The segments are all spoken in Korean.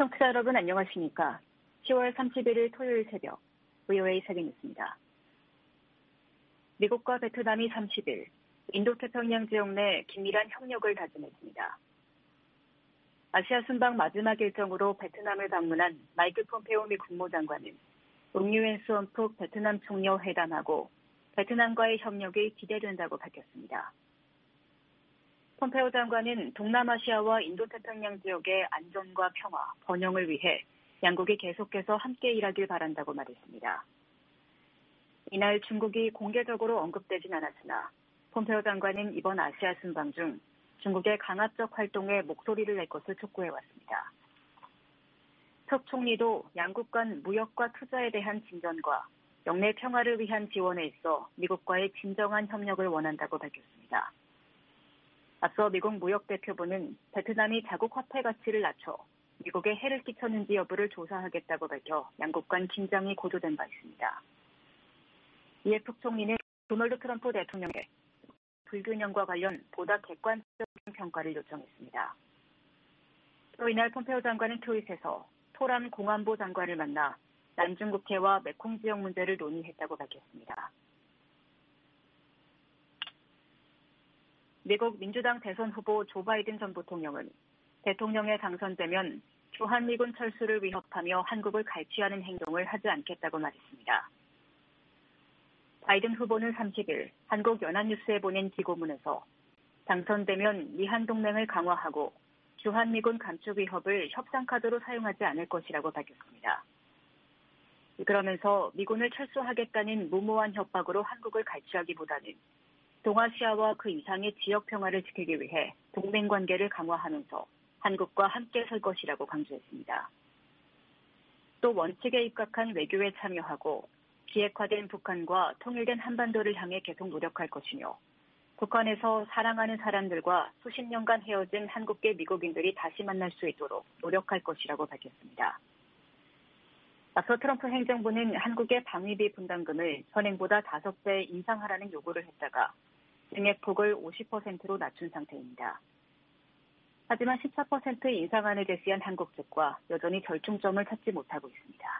청취자 여러분 안녕하십니까? 10월 31일 토요일 새벽 VOA 세계뉴스입니다. 미국과 베트남이 30일 인도태평양 지역 내 긴밀한 협력을 다짐했습니다. 아시아 순방 마지막 일정으로 베트남을 방문한 마이크 폼페오 미 국무장관은 웅유엔 수원푹 베트남 총리와 회담하고 베트남과의 협력이 기대된다고 밝혔습니다. 폼페오 장관은 동남아시아와 인도태평양 지역의 안전과 평화, 번영을 위해 양국이 계속해서 함께 일하길 바란다고 말했습니다. 이날 중국이 공개적으로 언급되진 않았으나 폼페오 장관은 이번 아시아 순방 중 중국의 강압적 활동에 목소리를 낼 것을 촉구해왔습니다. 석 총리도 양국 간 무역과 투자에 대한 진전과 영내 평화를 위한 지원에 있어 미국과의 진정한 협력을 원한다고 밝혔습니다. 앞서 미국 무역대표부는 베트남이 자국 화폐 가치를 낮춰 미국에 해를 끼쳤는지 여부를 조사하겠다고 밝혀 양국 간 긴장이 고조된 바 있습니다. 이에 푹 총리는 도널드 트럼프 대통령에 불균형과 관련 보다 객관적인 평가를 요청했습니다. 또 이날 폼페오 장관은 트윗에서 토람 공안보 장관을 만나 남중국해와 메콩 지역 문제를 논의했다고 밝혔습니다. 미국 민주당 대선 후보 조 바이든 전 부통령은 대통령에 당선되면 주한미군 철수를 위협하며 한국을 갈취하는 행동을 하지 않겠다고 말했습니다. 바이든 후보는 30일 한국 연합뉴스에 보낸 기고문에서 당선되면 미한동맹을 강화하고 주한미군 감축 위협을 협상카드로 사용하지 않을 것이라고 밝혔습니다. 그러면서 미군을 철수하겠다는 무모한 협박으로 한국을 갈취하기보다는 동아시아와 그 이상의 지역 평화를 지키기 위해 동맹 관계를 강화하면서 한국과 함께 설 것이라고 강조했습니다. 또 원칙에 입각한 외교에 참여하고 비핵화된 북한과 통일된 한반도를 향해 계속 노력할 것이며 북한에서 사랑하는 사람들과 수십 년간 헤어진 한국계 미국인들이 다시 만날 수 있도록 노력할 것이라고 밝혔습니다. 앞서 트럼프 행정부는 한국의 방위비 분담금을 현행보다 5배 인상하라는 요구를 했다가 증액폭을 50%로 낮춘 상태입니다. 하지만 14% 인상안을 제시한 한국 측과 여전히 절충점을 찾지 못하고 있습니다.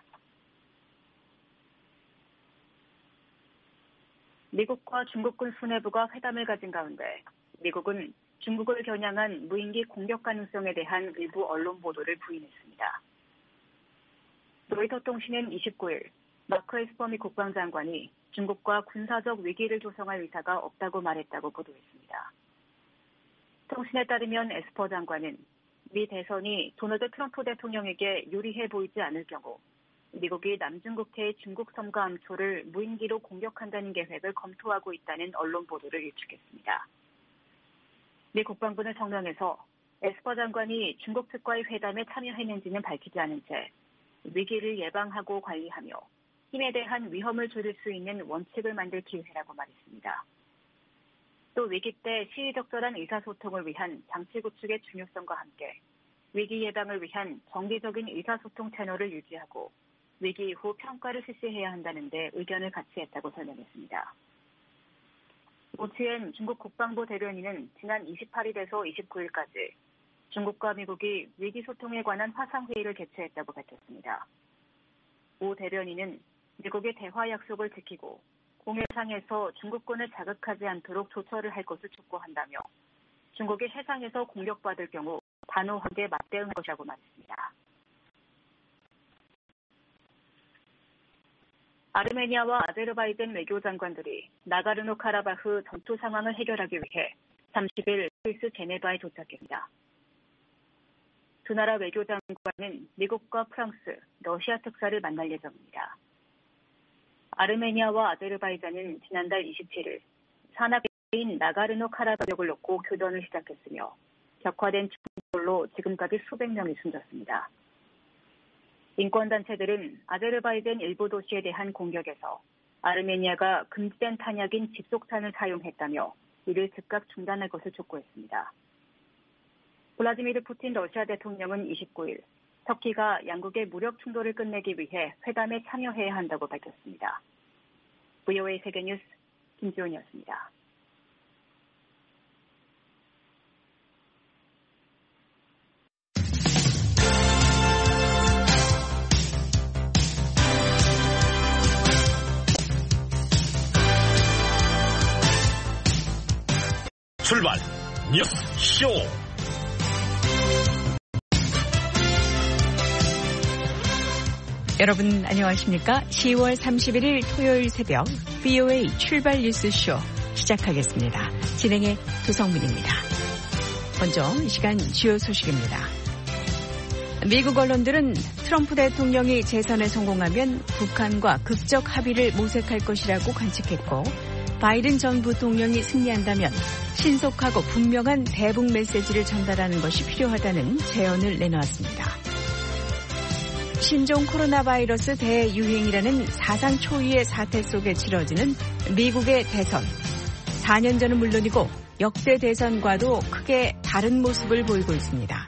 미국과 중국군 수뇌부가 회담을 가진 가운데 미국은 중국을 겨냥한 무인기 공격 가능성에 대한 일부 언론 보도를 부인했습니다. 로이터 통신은 29일 마크 에스퍼 미 국방장관이 중국과 군사적 위기를 조성할 의사가 없다고 말했다고 보도했습니다. 통신에 따르면 에스퍼 장관은 미 대선이 도널드 트럼프 대통령에게 유리해 보이지 않을 경우 미국이 남중국해의 중국 섬과 암초를 무인기로 공격한다는 계획을 검토하고 있다는 언론 보도를 일축했습니다. 미 국방부는 성명에서 에스퍼 장관이 중국 측과의 회담에 참여했는지는 밝히지 않은 채 위기를 예방하고 관리하며 힘에 대한 위험을 줄일 수 있는 원칙을 만들 기회라고 말했습니다. 또 위기 때 시의적절한 의사소통을 위한 장치 구축의 중요성과 함께 위기 예방을 위한 정기적인 의사소통 채널을 유지하고 위기 이후 평가를 실시해야 한다는 데 의견을 같이 했다고 설명했습니다. 오치엔 중국 국방부 대변인은 지난 28일에서 29일까지 중국과 미국이 위기소통에 관한 화상회의를 개최했다고 밝혔습니다. 오 대변인은 미국의 대화 약속을 지키고 공해상에서 중국군을 자극하지 않도록 조처를 할 것을 촉구한다며 중국이 해상에서 공격받을 경우 단호하게 맞대응할 것이라고 말했습니다. 아르메니아와 아제르바이잔 외교장관들이 나가르노카라바흐 전투 상황을 해결하기 위해 30일 스위스 제네바에 도착했습니다. 두 나라 외교장관은 미국과 프랑스, 러시아 특사를 만날 예정입니다. 아르메니아와 아제르바이잔은 지난달 27일 산악인 나가르노카라바흐 지역을 놓고 교전을 시작했으며 격화된 충돌로 지금까지 수백 명이 숨졌습니다. 인권단체들은 아제르바이잔 일부 도시에 대한 공격에서 아르메니아가 금지된 탄약인 집속탄을 사용했다며 이를 즉각 중단할 것을 촉구했습니다. 블라디미르 푸틴 러시아 대통령은 29일 터키가 양국의 무력 충돌을 끝내기 위해 회담에 참여해야 한다고 밝혔습니다. VOA 세계뉴스 김지훈이었습니다. 뉴스쇼. 여러분 안녕하십니까? 10월 31일 토요일 새벽 VOA 출발 뉴스쇼 시작하겠습니다. 진행의 도성민입니다. 먼저 이 시간 주요 소식입니다. 미국 언론들은 트럼프 대통령이 재선에 성공하면 북한과 극적 합의를 모색할 것이라고 관측했고, 바이든 전 부통령이 승리한다면 신속하고 분명한 대북 메시지를 전달하는 것이 필요하다는 제언을 내놓았습니다. 신종 코로나 바이러스 대유행이라는 사상 초유의 사태 속에 치러지는 미국의 대선. 4년 전은 물론이고 역대 대선과도 크게 다른 모습을 보이고 있습니다.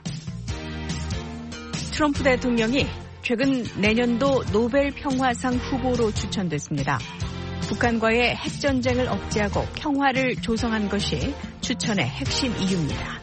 트럼프 대통령이 최근 내년도 노벨 평화상 후보로 추천됐습니다. 북한과의 핵전쟁을 억제하고 평화를 조성한 것이 추천의 핵심 이유입니다.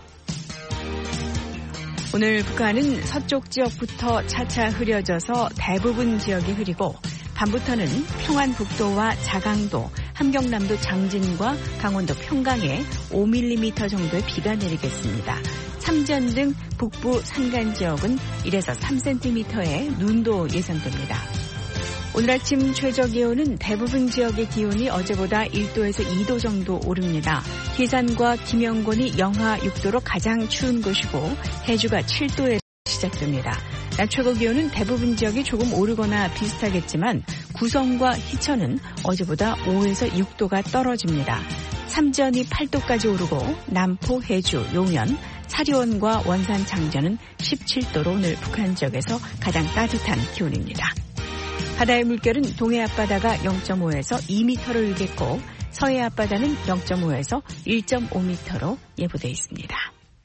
오늘 북한은 서쪽 지역부터 차차 흐려져서 대부분 지역이 흐리고, 밤부터는 평안북도와 자강도, 함경남도 장진과 강원도 평강에 5mm 정도의 비가 내리겠습니다. 삼전 등 북부 산간 지역은 1에서 3cm의 눈도 예상됩니다. 오늘 아침 최저 기온은 대부분 지역의 기온이 어제보다 1도에서 2도 정도 오릅니다. 기산과 김영권이 영하 6도로 가장 추운 곳이고, 해주가 7도에 시작됩니다. 낮 최고 기온은 대부분 지역이 조금 오르거나 비슷하겠지만 구성과 희천은 어제보다 5에서 6도가 떨어집니다. 삼전이 8도까지 오르고 남포, 해주, 용연, 사리원과 원산, 장전은 17도로 오늘 북한 지역에서 가장 따뜻한 기온입니다. 바다의 물결은 동해 앞바다가 0.5에서 2m를 일겠고, 서해 앞바다는 0.5에서 1.5m로 예보돼 있습니다.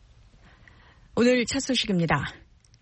오늘 첫 소식입니다.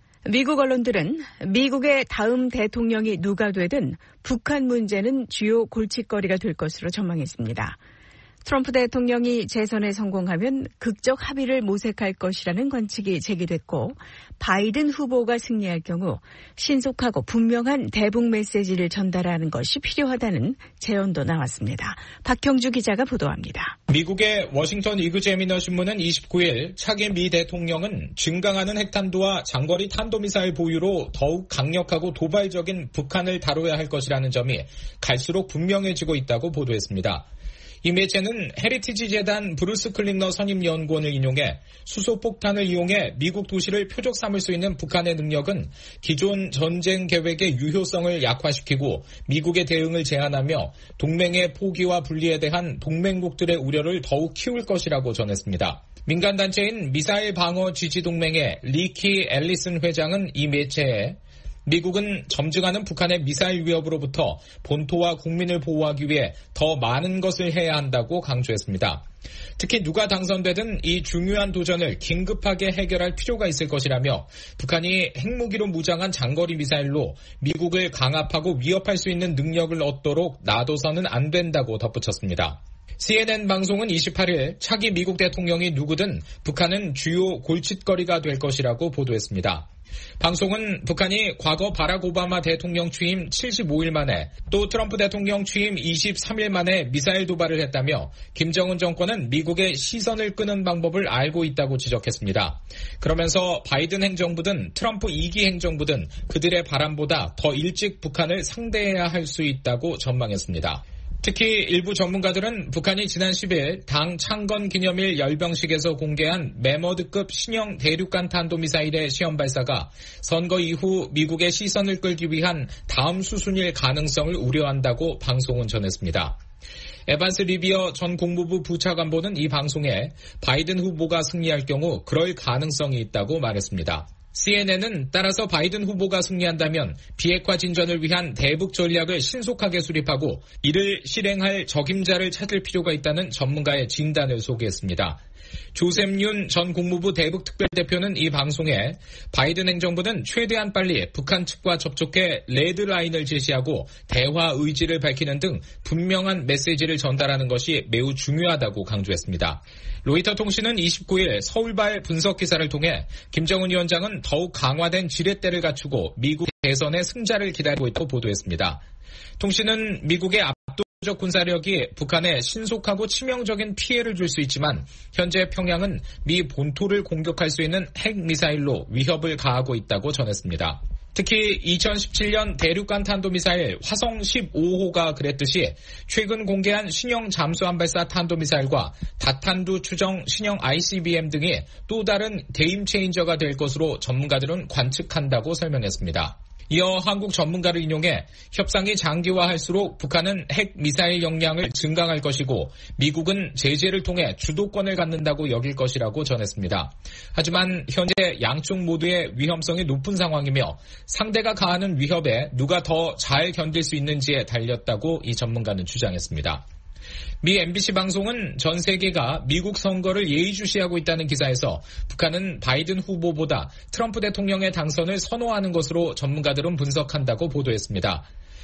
미국 언론들은 미국의 다음 대통령이 누가 되든 북한 문제는 주요 골칫거리가 될 것으로 전망했습니다. 트럼프 대통령이 재선에 성공하면 극적 합의를 모색할 것이라는 관측이 제기됐고, 바이든 후보가 승리할 경우 신속하고 분명한 대북 메시지를 전달하는 것이 필요하다는 제언도 나왔습니다. 박형주 기자가 보도합니다. 미국의 워싱턴 이그제미너 신문은 29일 차기 미 대통령은 증강하는 핵탄두와 장거리 탄도미사일 보유로 더욱 강력하고 도발적인 북한을 다뤄야 할 것이라는 점이 갈수록 분명해지고 있다고 보도했습니다. 이 매체는 헤리티지 재단 브루스 클린너 선임 연구원을 인용해 수소폭탄을 이용해 미국 도시를 표적 삼을 수 있는 북한의 능력은 기존 전쟁 계획의 유효성을 약화시키고 미국의 대응을 제한하며 동맹의 포기와 분리에 대한 동맹국들의 우려를 더욱 키울 것이라고 전했습니다. 민간단체인 미사일 방어 지지동맹의 리키 앨리슨 회장은 이 매체에 미국은 점증하는 북한의 미사일 위협으로부터 본토와 국민을 보호하기 위해 더 많은 것을 해야 한다고 강조했습니다. 특히 누가 당선되든 이 중요한 도전을 긴급하게 해결할 필요가 있을 것이라며, 북한이 핵무기로 무장한 장거리 미사일로 미국을 강압하고 위협할 수 있는 능력을 얻도록 놔둬서는 안 된다고 덧붙였습니다. CNN 방송은 28일 차기 미국 대통령이 누구든 북한은 주요 골칫거리가 될 것이라고 보도했습니다. 방송은 북한이 과거 바락 오바마 대통령 취임 75일 만에, 또 트럼프 대통령 취임 23일 만에 미사일 도발을 했다며 김정은 정권은 미국의 시선을 끄는 방법을 알고 있다고 지적했습니다. 그러면서 바이든 행정부든 트럼프 2기 행정부든 그들의 바람보다 더 일찍 북한을 상대해야 할 수 있다고 전망했습니다. 특히 일부 전문가들은 북한이 지난 10일 당 창건 기념일 열병식에서 공개한 매머드급 신형 대륙간 탄도미사일의 시험 발사가 선거 이후 미국의 시선을 끌기 위한 다음 수순일 가능성을 우려한다고 방송은 전했습니다. 에반스 리비어 전 국무부 부차관보는 이 방송에 바이든 후보가 승리할 경우 그럴 가능성이 있다고 말했습니다. CNN은 따라서 바이든 후보가 승리한다면 비핵화 진전을 위한 대북 전략을 신속하게 수립하고 이를 실행할 적임자를 찾을 필요가 있다는 전문가의 진단을 소개했습니다. 조셉 윤 전 국무부 대북특별대표는 이 방송에 바이든 행정부는 최대한 빨리 북한 측과 접촉해 레드라인을 제시하고 대화 의지를 밝히는 등 분명한 메시지를 전달하는 것이 매우 중요하다고 강조했습니다. 로이터 통신은 29일 서울발 분석 기사를 통해 김정은 위원장은 더욱 강화된 지렛대를 갖추고 미국 대선의 승자를 기다리고 있다고 보도했습니다. 통신은 미국의 외교적 군사력이 북한에 신속하고 치명적인 피해를 줄 수 있지만 현재 평양은 미 본토를 공격할 수 있는 핵미사일로 위협을 가하고 있다고 전했습니다. 특히 2017년 대륙간 탄도미사일 화성 15호가 그랬듯이 최근 공개한 신형 잠수함 발사 탄도미사일과 다탄두 추정 신형 ICBM 등이 또 다른 게임 체인저가 될 것으로 전문가들은 관측한다고 설명했습니다. 이어 한국 전문가를 인용해 협상이 장기화할수록 북한은 핵 미사일 역량을 증강할 것이고 미국은 제재를 통해 주도권을 갖는다고 여길 것이라고 전했습니다. 하지만 현재 양쪽 모두의 위험성이 높은 상황이며 상대가 가하는 위협에 누가 더 잘 견딜 수 있는지에 달렸다고 이 전문가는 주장했습니다. 미 MBC 방송은 전 세계가 미국 선거를 예의주시하고 있다는 기사에서 북한은 바이든 후보보다 트럼프 대통령의 당선을 선호하는 것으로 전문가들은 분석한다고 보도했습니다.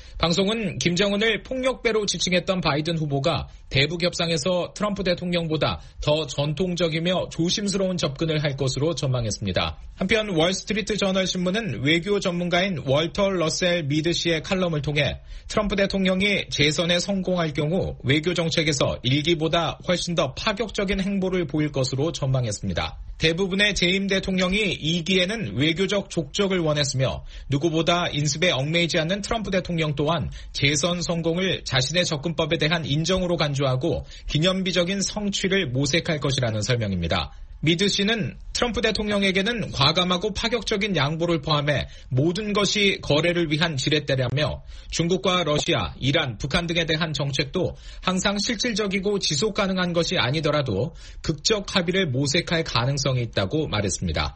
방송은 김정은을 폭력배로 지칭했던 바이든 후보가 대북 협상에서 트럼프 대통령보다 더 전통적이며 조심스러운 접근을 할 것으로 전망했습니다. 한편 월스트리트 저널 신문은 외교 전문가인 월터 러셀 미드 씨의 칼럼을 통해 트럼프 대통령이 재선에 성공할 경우 외교 정책에서 일기보다 훨씬 더 파격적인 행보를 보일 것으로 전망했습니다. 대부분의 재임 대통령이 2기에는 외교적 족적을 원했으며 누구보다 인습에 얽매이지 않는 트럼프 대통령 또한 재선 성공을 자신의 접근법에 대한 인정으로 간주하고 기념비적인 성취를 모색할 것이라는 설명입니다. 미드 씨는 트럼프 대통령에게는 과감하고 파격적인 양보를 포함해 모든 것이 거래를 위한 지렛대라며 중국과 러시아, 이란, 북한 등에 대한 정책도 항상 실질적이고 지속 가능한 것이 아니더라도 극적 합의를 모색할 가능성이 있다고 말했습니다.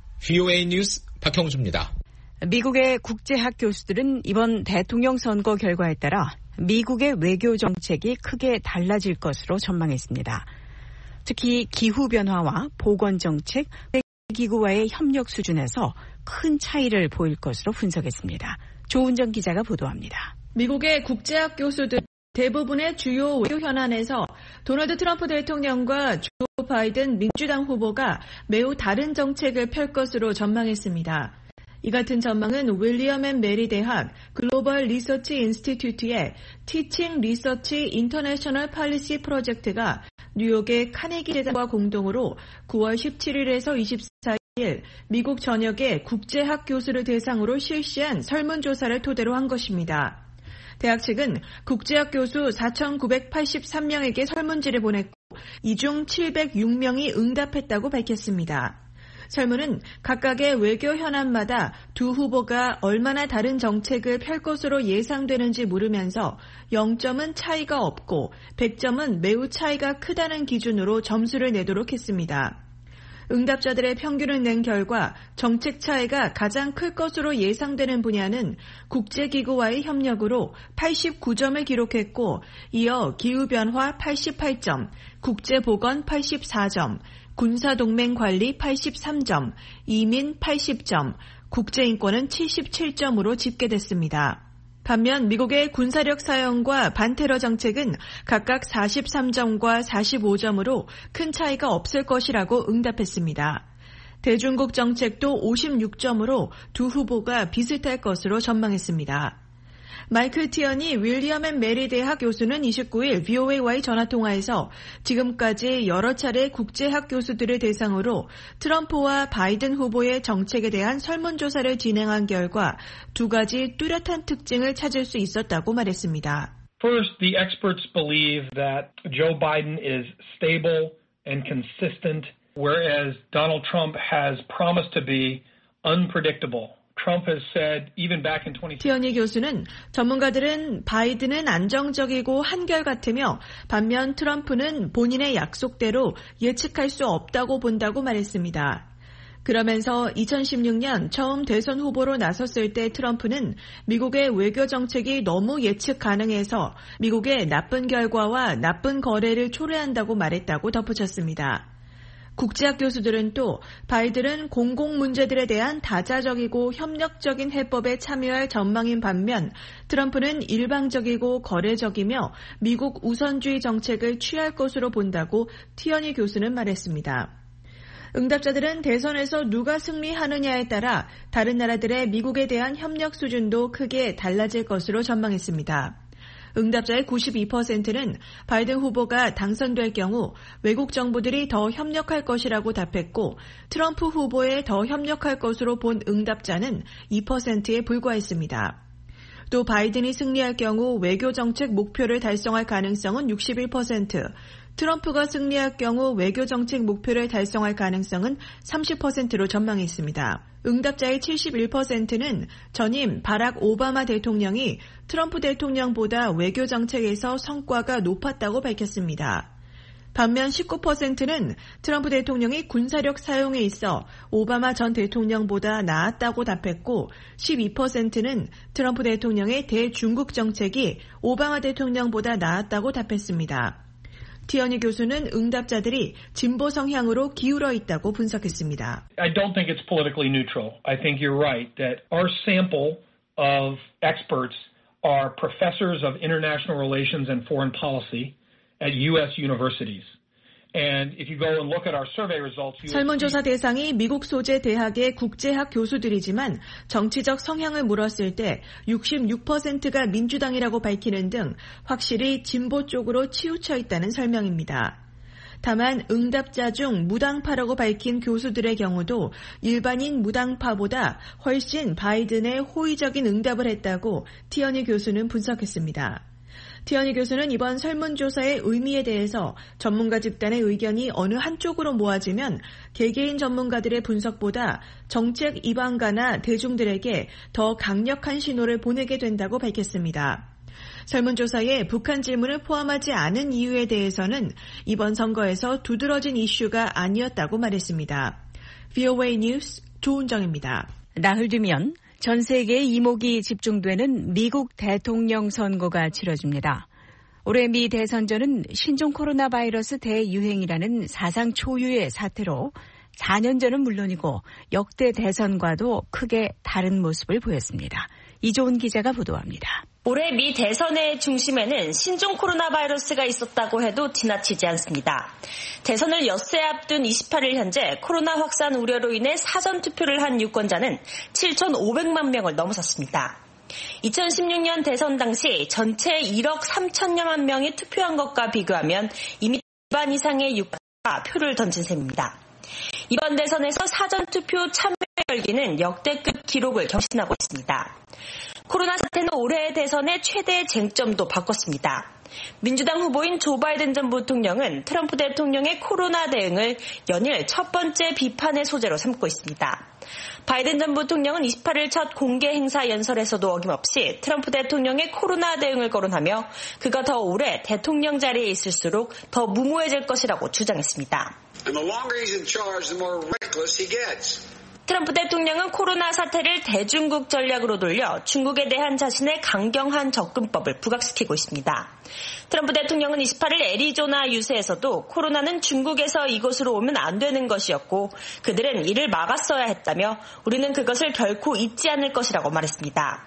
VOA 뉴스 박형주입니다. 미국의 국제학 교수들은 이번 대통령 선거 결과에 따라 미국의 외교 정책이 크게 달라질 것으로 전망했습니다. 특히 기후변화와 보건정책, 기구와의 협력 수준에서 큰 차이를 보일 것으로 분석했습니다. 조은정 기자가 보도합니다. 미국의 국제학 교수들 대부분의 주요 외교 현안에서 도널드 트럼프 대통령과 조 바이든 민주당 후보가 매우 다른 정책을 펼 것으로 전망했습니다. 이 같은 전망은 윌리엄 앤 메리 대학 글로벌 리서치 인스티튜트의 티칭 리서치 인터내셔널 팔리시 프로젝트가 뉴욕의 카네기 재단과 공동으로 9월 17일에서 24일 미국 전역의 국제학 교수를 대상으로 실시한 설문조사를 토대로 한 것입니다. 대학 측은 국제학 교수 4,983명에게 설문지를 보냈고 이 중 706명이 응답했다고 밝혔습니다. 설문은 각각의 외교 현안마다 두 후보가 얼마나 다른 정책을 펼 것으로 예상되는지 물으면서 0점은 차이가 없고 100점은 매우 차이가 크다는 기준으로 점수를 내도록 했습니다. 응답자들의 평균을 낸 결과 정책 차이가 가장 클 것으로 예상되는 분야는 국제기구와의 협력으로 89점을 기록했고 이어 기후변화 88점, 국제보건 84점, 군사동맹 관리 83점, 이민 80점, 국제인권은 77점으로 집계됐습니다. 반면 미국의 군사력 사용과 반테러 정책은 각각 43점과 45점으로 큰 차이가 없을 것이라고 응답했습니다. 대중국 정책도 56점으로 두 후보가 비슷할 것으로 전망했습니다. 마이클 티언이 윌리엄 앤 메리 대학 교수는 29일 VOA와의 전화통화에서 지금까지 여러 차례 국제학 교수들을 대상으로 트럼프와 바이든 후보의 정책에 대한 설문조사를 진행한 결과 두 가지 뚜렷한 특징을 찾을 수 있었다고 말했습니다. First, the experts believe that Joe Biden is stable and consistent, whereas Donald Trump has promised to be unpredictable. 티어니 교수는 전문가들은 바이든은 안정적이고 한결같으며 반면 트럼프는 본인의 약속대로 예측할 수 없다고 본다고 말했습니다. 그러면서 2016년 처음 대선 후보로 나섰을 때 트럼프는 미국의 외교 정책이 너무 예측 가능해서 미국의 나쁜 결과와 나쁜 거래를 초래한다고 말했다고 덧붙였습니다. 국제학 교수들은 또 바이든은 공공 문제들에 대한 다자적이고 협력적인 해법에 참여할 전망인 반면 트럼프는 일방적이고 거래적이며 미국 우선주의 정책을 취할 것으로 본다고 티어니 교수는 말했습니다. 응답자들은 대선에서 누가 승리하느냐에 따라 다른 나라들의 미국에 대한 협력 수준도 크게 달라질 것으로 전망했습니다. 응답자의 92%는 바이든 후보가 당선될 경우 외국 정부들이 더 협력할 것이라고 답했고 트럼프 후보에 더 협력할 것으로 본 응답자는 2%에 불과했습니다. 또 바이든이 승리할 경우 외교 정책 목표를 달성할 가능성은 61%, 트럼프가 승리할 경우 외교 정책 목표를 달성할 가능성은 30%로 전망했습니다. 응답자의 71%는 전임 바락 오바마 대통령이 트럼프 대통령보다 외교 정책에서 성과가 높았다고 밝혔습니다. 반면 19%는 트럼프 대통령이 군사력 사용에 있어 오바마 전 대통령보다 나았다고 답했고 12%는 트럼프 대통령의 대중국 정책이 오바마 대통령보다 나았다고 답했습니다. 티어니 교수는 응답자들이 진보 성향으로 기울어 있다고 분석했습니다. I don't think it's politically neutral. I think you're right that our sample of experts are professors of international relations and foreign policy at U.S. universities. And if you go and look at our survey results, 설문조사 대상이 미국 소재 대학의 국제학 교수들이지만 정치적 성향을 물었을 때 66%가 민주당이라고 밝히는 등 확실히 진보 쪽으로 치우쳐 있다는 설명입니다. 다만 응답자 중 무당파라고 밝힌 교수들의 경우도 일반인 무당파보다 훨씬 바이든에 호의적인 응답을 했다고 티어니 교수는 분석했습니다. 티어니 교수는 이번 설문조사의 의미에 대해서 전문가 집단의 의견이 어느 한쪽으로 모아지면 개개인 전문가들의 분석보다 정책 입안가나 대중들에게 더 강력한 신호를 보내게 된다고 밝혔습니다. 설문조사에 북한 질문을 포함하지 않은 이유에 대해서는 이번 선거에서 두드러진 이슈가 아니었다고 말했습니다. VOA 뉴스 조은정입니다. 나흘 뒤면 전 세계의 이목이 집중되는 미국 대통령 선거가 치러집니다. 올해 미 대선전은 신종 코로나 바이러스 대유행이라는 사상 초유의 사태로 4년 전은 물론이고 역대 대선과도 크게 다른 모습을 보였습니다. 이조은 기자가 보도합니다. 올해 미 대선의 중심에는 신종 코로나 바이러스가 있었다고 해도 지나치지 않습니다. 대선을 엿새 앞둔 28일 현재 코로나 확산 우려로 인해 사전투표를 한 유권자는 7,500만 명을 넘어섰습니다. 2016년 대선 당시 전체 1억 3천여만 명이 투표한 것과 비교하면 이미 반 이상의 유권자가 표를 던진 셈입니다. 이번 대선에서 사전투표 참여 열기는 역대급 기록을 경신하고 있습니다. 코로나 사태는 올해의 대선의 최대 쟁점도 바꿨습니다. 민주당 후보인 조 바이든 전 부통령은 트럼프 대통령의 코로나 대응을 연일 첫 번째 비판의 소재로 삼고 있습니다. 바이든 전 부통령은 28일 첫 공개 행사 연설에서도 어김없이 트럼프 대통령의 코로나 대응을 거론하며 그가 더 오래 대통령 자리에 있을수록 더 무모해질 것이라고 주장했습니다. And the longer he's in charge, the more reckless he gets. 트럼프 대통령은 코로나 사태를 대중국 전략으로 돌려 중국에 대한 자신의 강경한 접근법을 부각시키고 있습니다. 트럼프 대통령은 28일 애리조나 유세에서도 코로나는 중국에서 이곳으로 오면 안 되는 것이었고 그들은 이를 막았어야 했다며 우리는 그것을 결코 잊지 않을 것이라고 말했습니다.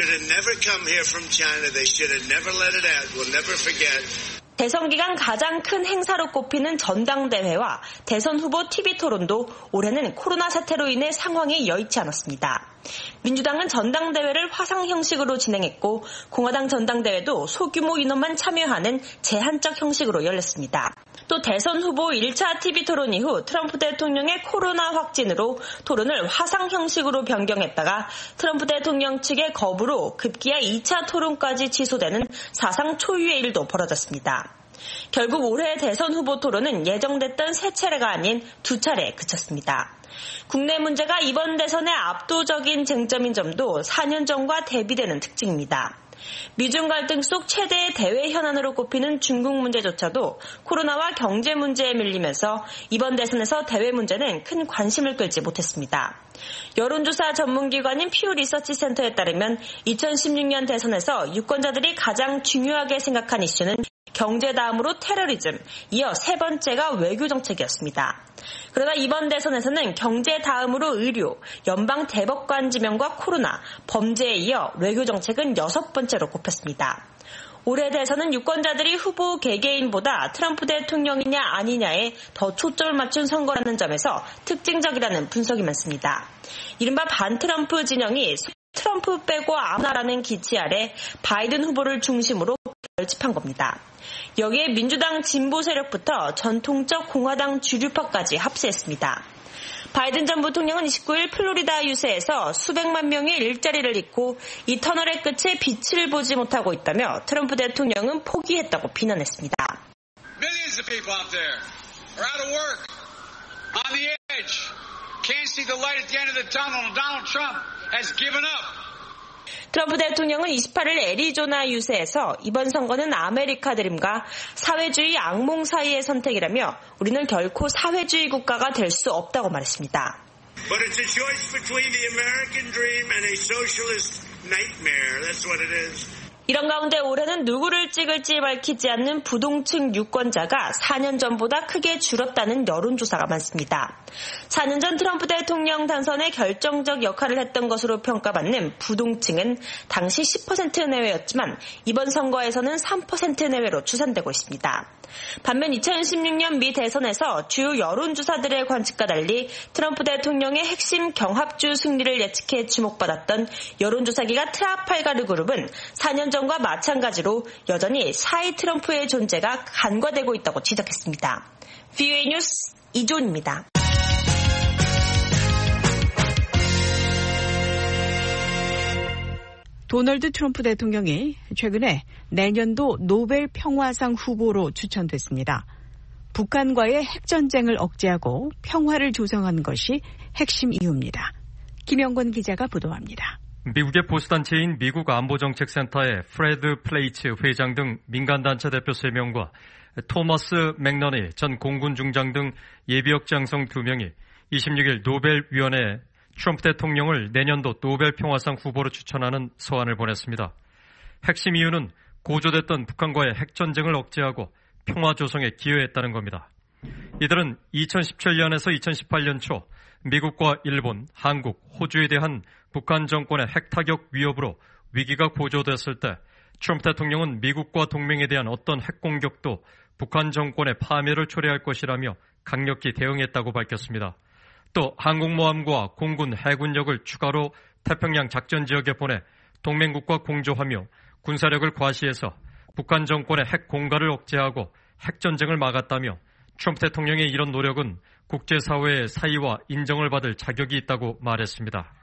대선 기간 가장 큰 행사로 꼽히는 전당대회와 대선 후보 TV 토론도 올해는 코로나 사태로 인해 상황이 여의치 않았습니다. 민주당은 전당대회를 화상 형식으로 진행했고 공화당 전당대회도 소규모 인원만 참여하는 제한적 형식으로 열렸습니다. 또 대선 후보 1차 TV 토론 이후 트럼프 대통령의 코로나 확진으로 토론을 화상 형식으로 변경했다가 트럼프 대통령 측의 거부로 급기야 2차 토론까지 취소되는 사상 초유의 일도 벌어졌습니다. 결국 올해 대선 후보 토론은 예정됐던 3차례가 아닌 2차례에 그쳤습니다. 국내 문제가 이번 대선의 압도적인 쟁점인 점도 4년 전과 대비되는 특징입니다. 미중 갈등 속 최대의 대외 현안으로 꼽히는 중국 문제조차도 코로나와 경제 문제에 밀리면서 이번 대선에서 대외 문제는 큰 관심을 끌지 못했습니다. 여론조사 전문기관인 퓨 리서치 센터에 따르면 2016년 대선에서 유권자들이 가장 중요하게 생각한 이슈는 경제 다음으로 테러리즘, 이어 세 번째가 외교 정책이었습니다. 그러나 이번 대선에서는 경제 다음으로 의료, 연방 대법관 지명과 코로나, 범죄에 이어 외교 정책은 6번째로 꼽혔습니다. 올해 대선은 유권자들이 후보 개개인보다 트럼프 대통령이냐 아니냐에 더 초점을 맞춘 선거라는 점에서 특징적이라는 분석이 많습니다. 이른바 반트럼프 진영이 트럼프 빼고 아무나라는 기치 아래 바이든 후보를 중심으로 결집한 겁니다. 여기에 민주당 진보 세력부터 전통적 공화당 주류파까지 합세했습니다. 바이든 전 부통령은 29일 플로리다 유세에서 수백만 명이 일자리를 잃고 이 터널의 끝에 빛을 보지 못하고 있다며 트럼프 대통령은 포기했다고 비난했습니다. Millions of people out there are out of work, on the edge, can't see the light at the end of the tunnel, and Donald Trump has given up. 트럼프 대통령은 28일 애리조나 유세에서 이번 선거는 아메리카 드림과 사회주의 악몽 사이의 선택이라며 우리는 결코 사회주의 국가가 될 수 없다고 말했습니다. But it's a choice between the American dream and a socialist nightmare. That's what it is. 이런 가운데 올해는 누구를 찍을지 밝히지 않는 부동층 유권자가 4년 전보다 크게 줄었다는 여론조사가 많습니다. 4년 전 트럼프 대통령 당선에 결정적 역할을 했던 것으로 평가받는 부동층은 당시 10% 내외였지만 이번 선거에서는 3% 내외로 추산되고 있습니다. 반면 2016년 미 대선에서 주요 여론조사들의 관측과 달리 트럼프 대통령의 핵심 경합주 승리를 예측해 주목받았던 여론조사기가 트라팔가르 그룹은 4년 전과 마찬가지로 여전히 사이 트럼프의 존재가 간과되고 있다고 지적했습니다. VOA 뉴스 이존입니다. 도널드 트럼프 대통령이 최근에 내년도 노벨 평화상 후보로 추천됐습니다. 북한과의 핵전쟁을 억제하고 평화를 조성한 것이 핵심 이유입니다. 김영권 기자가 보도합니다. 미국의 보수단체인 미국 안보정책센터의 프레드 플레이츠 회장 등 민간단체 대표 3명과 토머스 맥너니 전 공군 중장 등 예비역 장성 2명이 26일 노벨위원회에 트럼프 대통령을 내년도 노벨 평화상 후보로 추천하는 서한을 보냈습니다. 핵심 이유는 고조됐던 북한과의 핵전쟁을 억제하고 평화 조성에 기여했다는 겁니다. 이들은 2017년에서 2018년 초 미국과 일본, 한국, 호주에 대한 북한 정권의 핵타격 위협으로 위기가 고조됐을 때 트럼프 대통령은 미국과 동맹에 대한 어떤 핵공격도 북한 정권의 파멸을 초래할 것이라며 강력히 대응했다고 밝혔습니다. 또 항공모함과 공군, 해군력을 추가로 태평양 작전 지역에 보내 동맹국과 공조하며 군사력을 과시해서 북한 정권의 핵 공갈을 억제하고 핵전쟁을 막았다며 트럼프 대통령의 이런 노력은 국제사회의 사의와 인정을 받을 자격이 있다고 말했습니다.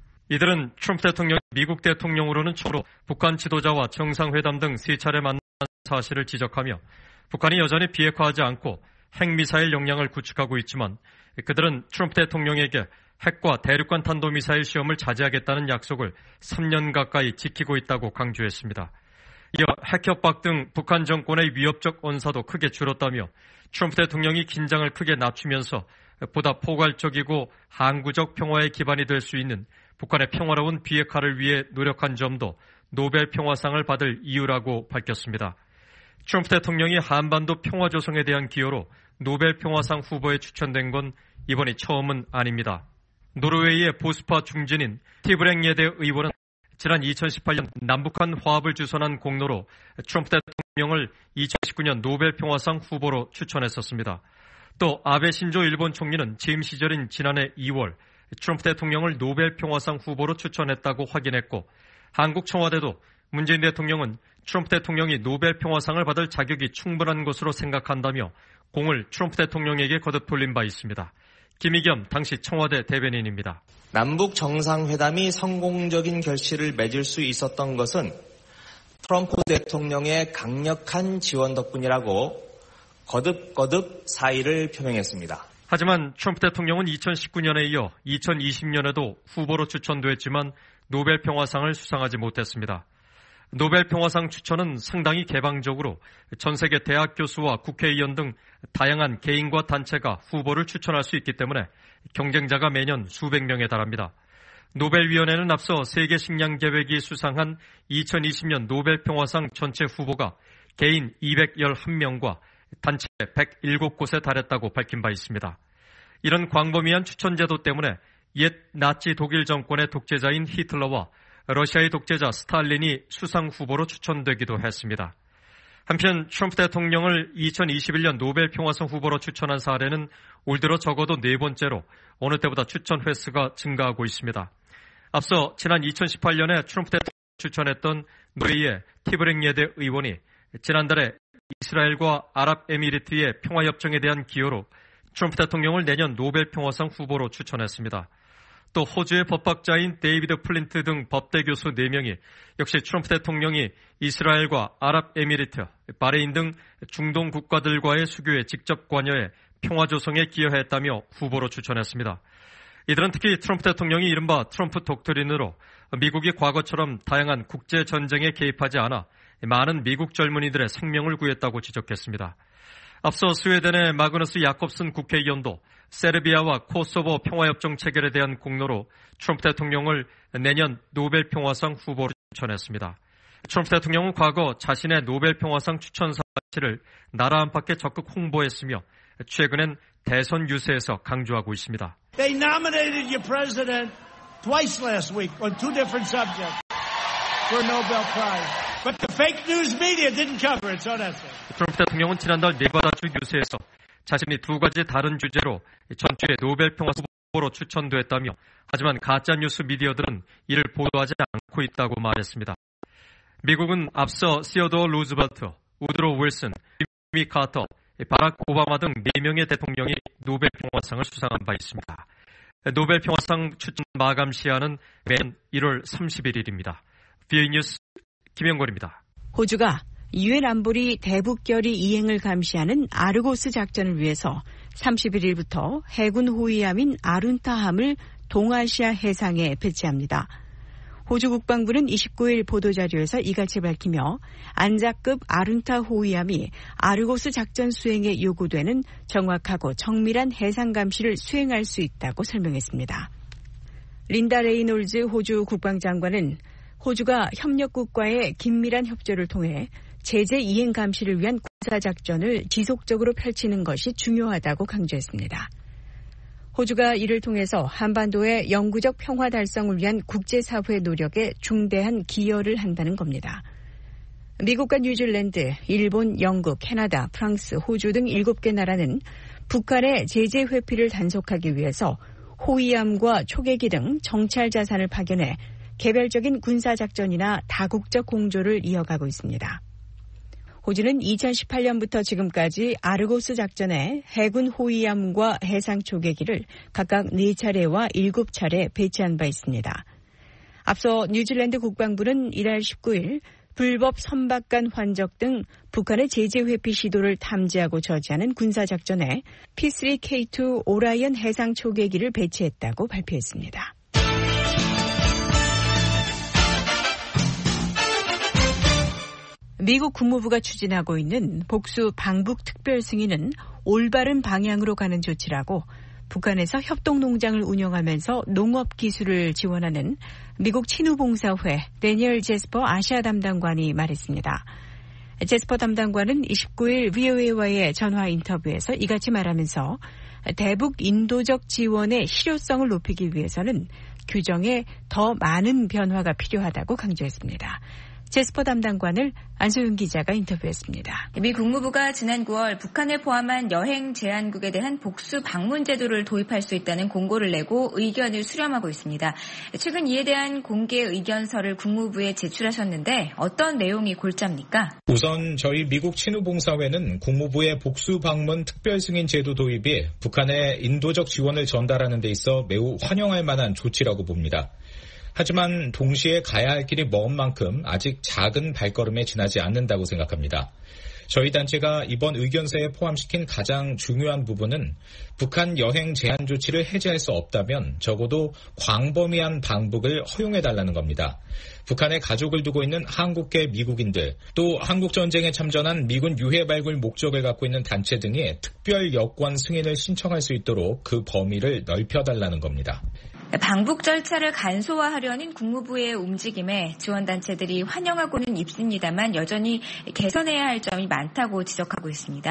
이들은 트럼프 대통령이 미국 대통령으로는 처음으로 북한 지도자와 정상회담 등 3차례 만난 사실을 지적하며 북한이 여전히 비핵화하지 않고 핵미사일 역량을 구축하고 있지만 그들은 트럼프 대통령에게 핵과 대륙간 탄도미사일 시험을 자제하겠다는 약속을 3년 가까이 지키고 있다고 강조했습니다. 이어 핵협박 등 북한 정권의 위협적 언사도 크게 줄었다며 트럼프 대통령이 긴장을 크게 낮추면서 보다 포괄적이고 항구적 평화의 기반이 될 수 있는 북한의 평화로운 비핵화를 위해 노력한 점도 노벨 평화상을 받을 이유라고 밝혔습니다. 트럼프 대통령이 한반도 평화 조성에 대한 기여로 노벨 평화상 후보에 추천된 건 이번이 처음은 아닙니다. 노르웨이의 보수파 중진인 티브랭예데 의원은 지난 2018년 남북한 화합을 주선한 공로로 트럼프 대통령을 2019년 노벨 평화상 후보로 추천했었습니다. 또 아베 신조 일본 총리는 재임 시절인 지난해 2월 트럼프 대통령을 노벨 평화상 후보로 추천했다고 확인했고 한국 청와대도 문재인 대통령은 트럼프 대통령이 노벨 평화상을 받을 자격이 충분한 것으로 생각한다며 공을 트럼프 대통령에게 거듭 돌린 바 있습니다. 김희겸 당시 청와대 대변인입니다. 남북 정상회담이 성공적인 결실을 맺을 수 있었던 것은 트럼프 대통령의 강력한 지원 덕분이라고 거듭 사의를 표명했습니다. 하지만 트럼프 대통령은 2019년에 이어 2020년에도 후보로 추천됐지만 노벨 평화상을 수상하지 못했습니다. 노벨 평화상 추천은 상당히 개방적으로 전 세계 대학 교수와 국회의원 등 다양한 개인과 단체가 후보를 추천할 수 있기 때문에 경쟁자가 매년 수백 명에 달합니다. 노벨위원회는 앞서 세계식량계획이 수상한 2020년 노벨 평화상 전체 후보가 개인 211명과 단체 107곳에 달했다고 밝힌 바 있습니다. 이런 광범위한 추천 제도 때문에 옛 나치 독일 정권의 독재자인 히틀러와 러시아의 독재자 스탈린이 수상 후보로 추천되기도 했습니다. 한편 트럼프 대통령을 2021년 노벨 평화상 후보로 추천한 사례는 올 들어 적어도 4번째로 어느 때보다 추천 횟수가 증가하고 있습니다. 앞서 지난 2018년에 트럼프 대통령을 추천했던 노르웨이의 티브랭예데 의원이 지난달에 이스라엘과 아랍에미리트의 평화협정에 대한 기여로 트럼프 대통령을 내년 노벨 평화상 후보로 추천했습니다. 또 호주의 법학자인 데이비드 플린트 등 법대 교수 4명이 역시 트럼프 대통령이 이스라엘과 아랍에미리트, 바레인 등 중동 국가들과의 수교에 직접 관여해 평화 조성에 기여했다며 후보로 추천했습니다. 이들은 특히 트럼프 대통령이 이른바 트럼프 독트린으로 미국이 과거처럼 다양한 국제 전쟁에 개입하지 않아 많은 미국 젊은이들의 생명을 구했다고 지적했습니다. 앞서 스웨덴의 마그누스 야콥슨 국회의원도 세르비아와 코소보 평화협정 체결에 대한 공로로 트럼프 대통령을 내년 노벨 평화상 후보로 추천했습니다. 트럼프 대통령은 과거 자신의 노벨 평화상 추천 사실을 나라 안팎에 적극 홍보했으며 최근엔 대선 유세에서 강조하고 있습니다. They nominated your president twice last week on two different subjects for a Nobel Prize. But the fake news media didn't cover it, so that's it. 트럼프 대통령은 지난달 네바다주 유세에서 자신이 2가지 다른 주제로 전주에 노벨 평화 후보로 추천됐다며 하지만 가짜뉴스 미디어들은 이를 보도하지 않고 있다고 말했습니다. 미국은 앞서 시어도어 루즈벨트, 우드로 윌슨, 지미 카터, 바락 오바마 등 4명의 대통령이 노벨 평화상을 수상한 바 있습니다. 노벨 평화상 추천 마감 시한은 매년 1월 31일입니다. VOA 뉴스 김영걸입니다. 호주가 유엔 안보리 대북결의 이행을 감시하는 아르고스 작전을 위해서 31일부터 해군 호위함인 아룬타함을 동아시아 해상에 배치합니다. 호주 국방부는 29일 보도자료에서 이같이 밝히며 안자급 아룬타 호위함이 아르고스 작전 수행에 요구되는 정확하고 정밀한 해상 감시를 수행할 수 있다고 설명했습니다. 린다 레이놀즈 호주 국방장관은 호주가 협력국과의 긴밀한 협조를 통해 제재 이행 감시를 위한 군사작전을 지속적으로 펼치는 것이 중요하다고 강조했습니다. 호주가 이를 통해서 한반도의 영구적 평화 달성을 위한 국제사회 노력에 중대한 기여를 한다는 겁니다. 미국과 뉴질랜드, 일본, 영국, 캐나다, 프랑스, 호주 등 7개 나라는 북한의 제재 회피를 단속하기 위해서 호위함과 초계기 등 정찰 자산을 파견해 개별적인 군사작전이나 다국적 공조를 이어가고 있습니다. 호주는 2018년부터 지금까지 아르고스 작전에 해군 호위함과 해상 초계기를 각각 4차례와 7차례 배치한 바 있습니다. 앞서 뉴질랜드 국방부는 이달 19일 불법 선박간 환적 등 북한의 제재 회피 시도를 탐지하고 저지하는 군사작전에 P3K2 오라이언 해상 초계기를 배치했다고 발표했습니다. 미국 국무부가 추진하고 있는 복수 방북 특별 승인은 올바른 방향으로 가는 조치라고 북한에서 협동농장을 운영하면서 농업 기술을 지원하는 미국 친우봉사회 데니얼 제스퍼 아시아 담당관이 말했습니다. 제스퍼 담당관은 29일 VOA와의 전화 인터뷰에서 이같이 말하면서 대북 인도적 지원의 실효성을 높이기 위해서는 규정에 더 많은 변화가 필요하다고 강조했습니다. 제스퍼 담당관을 안소영 기자가 인터뷰했습니다. 미 국무부가 지난 9월 북한을 포함한 여행 제한국에 대한 복수 방문 제도를 도입할 수 있다는 공고를 내고 의견을 수렴하고 있습니다. 최근 이에 대한 공개 의견서를 국무부에 제출하셨는데 어떤 내용이 골자입니까? 우선 저희 미국 친우봉사회는 국무부의 복수 방문 특별 승인 제도 도입이 북한의 인도적 지원을 전달하는 데 있어 매우 환영할 만한 조치라고 봅니다. 하지만 동시에 가야 할 길이 먼 만큼 아직 작은 발걸음에 지나지 않는다고 생각합니다. 저희 단체가 이번 의견서에 포함시킨 가장 중요한 부분은 북한 여행 제한 조치를 해제할 수 없다면 적어도 광범위한 방북을 허용해달라는 겁니다. 북한에 가족을 두고 있는 한국계 미국인들, 또 한국전쟁에 참전한 미군 유해 발굴 목적을 갖고 있는 단체 등이 특별 여권 승인을 신청할 수 있도록 그 범위를 넓혀달라는 겁니다. 방북 절차를 간소화하려는 국무부의 움직임에 지원단체들이 환영하고는 있습니다만 여전히 개선해야 할 점이 많다고 지적하고 있습니다.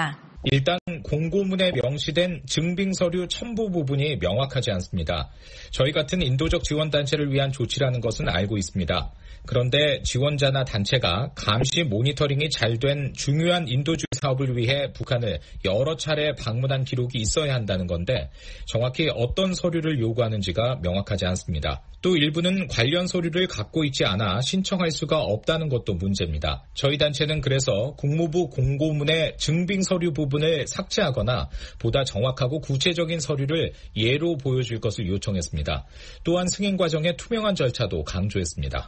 일단 공고문에 명시된 증빙서류 첨부 부분이 명확하지 않습니다. 저희 같은 인도적 지원단체를 위한 조치라는 것은 알고 있습니다. 그런데 지원자나 단체가 감시 모니터링이 잘 된 중요한 인도주의 사업을 위해 북한을 여러 차례 방문한 기록이 있어야 한다는 건데 정확히 어떤 서류를 요구하는지가 명확하지 않습니다. 또 일부는 관련 서류를 갖고 있지 않아 신청할 수가 없다는 것도 문제입니다. 저희 단체는 그래서 국무부 공고문의 증빙 서류 부분을 삭제하거나 보다 정확하고 구체적인 서류를 예로 보여줄 것을 요청했습니다. 또한 승인 과정의 투명한 절차도 강조했습니다.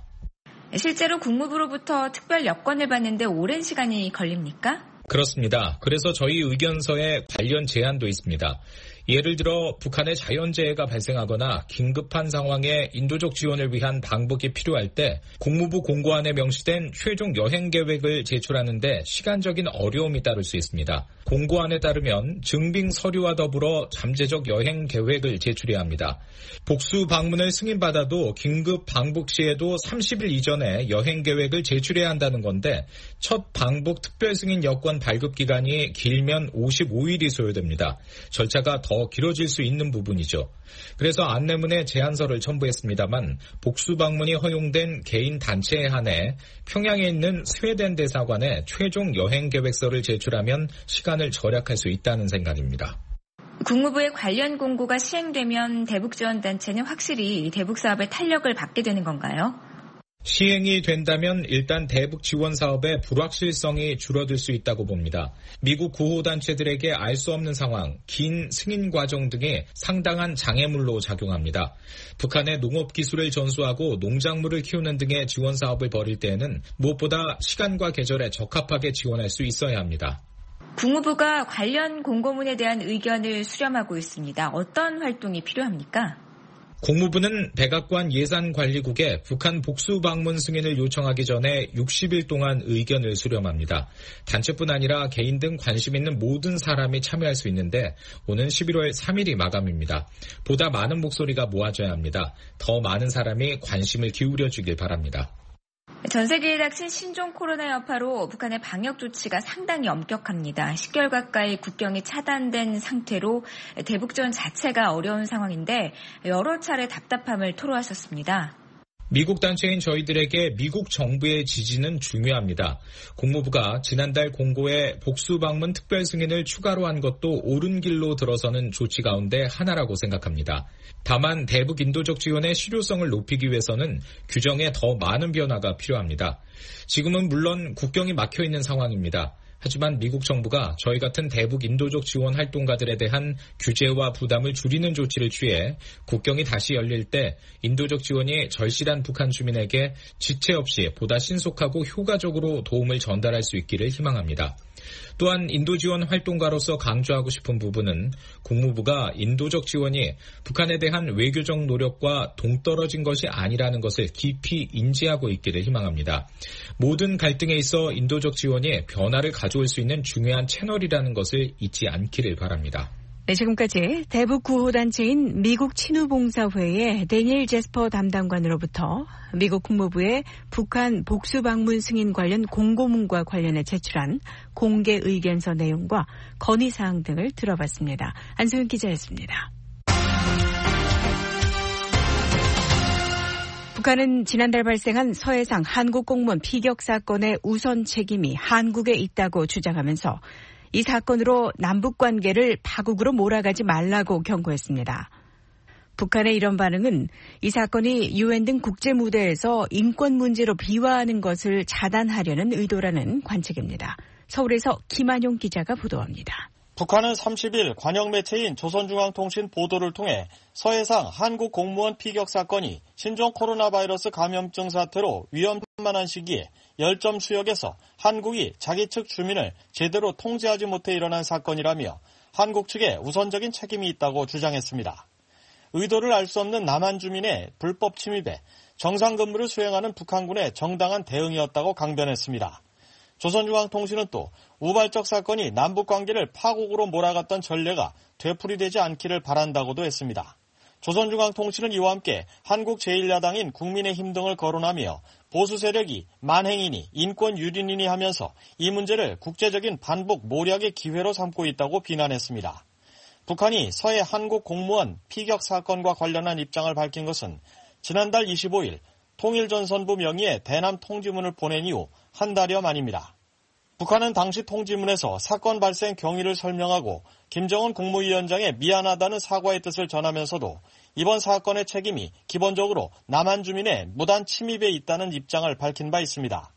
실제로 국무부로부터 특별 여권을 받는데 오랜 시간이 걸립니까? 그렇습니다. 그래서 저희 의견서에 관련 제안도 있습니다. 예를 들어 북한의 자연재해가 발생하거나 긴급한 상황에 인도적 지원을 위한 방북이 필요할 때 국무부 공고안에 명시된 최종 여행 계획을 제출하는데 시간적인 어려움이 따를 수 있습니다. 공고안에 따르면 증빙 서류와 더불어 잠재적 여행 계획을 제출해야 합니다. 복수 방문을 승인받아도 긴급 방북 시에도 30일 이전에 여행 계획을 제출해야 한다는 건데 첫 방북 특별 승인 여권 발급 기간이 길면 55일이 소요됩니다. 절차가 더 길어질 수 있는 부분이죠. 그래서 안내문에 제안서를 첨부했습니다만 복수 방문이 허용된 개인 단체에 한해 평양에 있는 스웨덴 대사관에 최종 여행 계획서를 제출하면 시간을 절약할 수 있다는 생각입니다. 국무부의 관련 공고가 시행되면 대북지원단체는 확실히 대북 사업의 탄력을 받게 되는 건가요? 시행이 된다면 일단 대북 지원 사업의 불확실성이 줄어들 수 있다고 봅니다. 미국 구호단체들에게 알 수 없는 상황, 긴 승인 과정 등이 상당한 장애물로 작용합니다. 북한의 농업 기술을 전수하고 농작물을 키우는 등의 지원 사업을 벌일 때에는 무엇보다 시간과 계절에 적합하게 지원할 수 있어야 합니다. 국무부가 관련 공고문에 대한 의견을 수렴하고 있습니다. 어떤 활동이 필요합니까? 국무부는 백악관 예산관리국에 북한 복수 방문 승인을 요청하기 전에 60일 동안 의견을 수렴합니다. 단체뿐 아니라 개인 등 관심 있는 모든 사람이 참여할 수 있는데 오는 11월 3일이 마감입니다. 보다 많은 목소리가 모아져야 합니다. 더 많은 사람이 관심을 기울여 주길 바랍니다. 전 세계에 닥친 신종 코로나 여파로 북한의 방역 조치가 상당히 엄격합니다. 10개월 가까이 국경이 차단된 상태로 대북 지원 자체가 어려운 상황인데 여러 차례 답답함을 토로하셨습니다. 미국 단체인 저희들에게 미국 정부의 지지는 중요합니다. 국무부가 지난달 공고에 복수 방문 특별 승인을 추가로 한 것도 옳은 길로 들어서는 조치 가운데 하나라고 생각합니다. 다만 대북 인도적 지원의 실효성을 높이기 위해서는 규정에 더 많은 변화가 필요합니다. 지금은 물론 국경이 막혀 있는 상황입니다. 하지만 미국 정부가 저희 같은 대북 인도적 지원 활동가들에 대한 규제와 부담을 줄이는 조치를 취해 국경이 다시 열릴 때 인도적 지원이 절실한 북한 주민에게 지체 없이 보다 신속하고 효과적으로 도움을 전달할 수 있기를 희망합니다. 또한 인도 지원 활동가로서 강조하고 싶은 부분은 국무부가 인도적 지원이 북한에 대한 외교적 노력과 동떨어진 것이 아니라는 것을 깊이 인지하고 있기를 희망합니다. 모든 갈등에 있어 인도적 지원이 변화를 가져올 수 있는 중요한 채널이라는 것을 잊지 않기를 바랍니다. 네, 지금까지 대북 구호단체인 미국 친우봉사회의 데니엘 제스퍼 담당관으로부터 미국 국무부의 북한 복수 방문 승인 관련 공고문과 관련해 제출한 공개 의견서 내용과 건의사항 등을 들어봤습니다. 안소연 기자였습니다. 북한은 지난달 발생한 서해상 한국 공무원 피격 사건의 우선 책임이 한국에 있다고 주장하면서 이 사건으로 남북 관계를 파국으로 몰아가지 말라고 경고했습니다. 북한의 이런 반응은 이 사건이 UN 등 국제 무대에서 인권 문제로 비화하는 것을 차단하려는 의도라는 관측입니다. 서울에서 김한용 기자가 보도합니다. 북한은 30일 관영 매체인 조선중앙통신 보도를 통해 서해상 한국 공무원 피격 사건이 신종 코로나 바이러스 감염증 사태로 위험만한 시기에 열점 수역에서 한국이 자기 측 주민을 제대로 통제하지 못해 일어난 사건이라며 한국 측에 우선적인 책임이 있다고 주장했습니다. 의도를 알 수 없는 남한 주민의 불법 침입에 정상 근무를 수행하는 북한군의 정당한 대응이었다고 강변했습니다. 조선중앙통신은 또 우발적 사건이 남북관계를 파국으로 몰아갔던 전례가 되풀이되지 않기를 바란다고도 했습니다. 조선중앙통신은 이와 함께 한국 제1야당인 국민의힘 등을 거론하며 보수 세력이 만행이니 인권 유린이니 하면서 이 문제를 국제적인 반복 모략의 기회로 삼고 있다고 비난했습니다. 북한이 서해 한국 공무원 피격 사건과 관련한 입장을 밝힌 것은 지난달 25일 통일전선부 명의의 대남 통지문을 보낸 이후 한 달여 만입니다. 북한은 당시 통지문에서 사건 발생 경위를 설명하고 김정은 국무위원장의 미안하다는 사과의 뜻을 전하면서도 이번 사건의 책임이 기본적으로 남한 주민의 무단 침입에 있다는 입장을 밝힌 바 있습니다.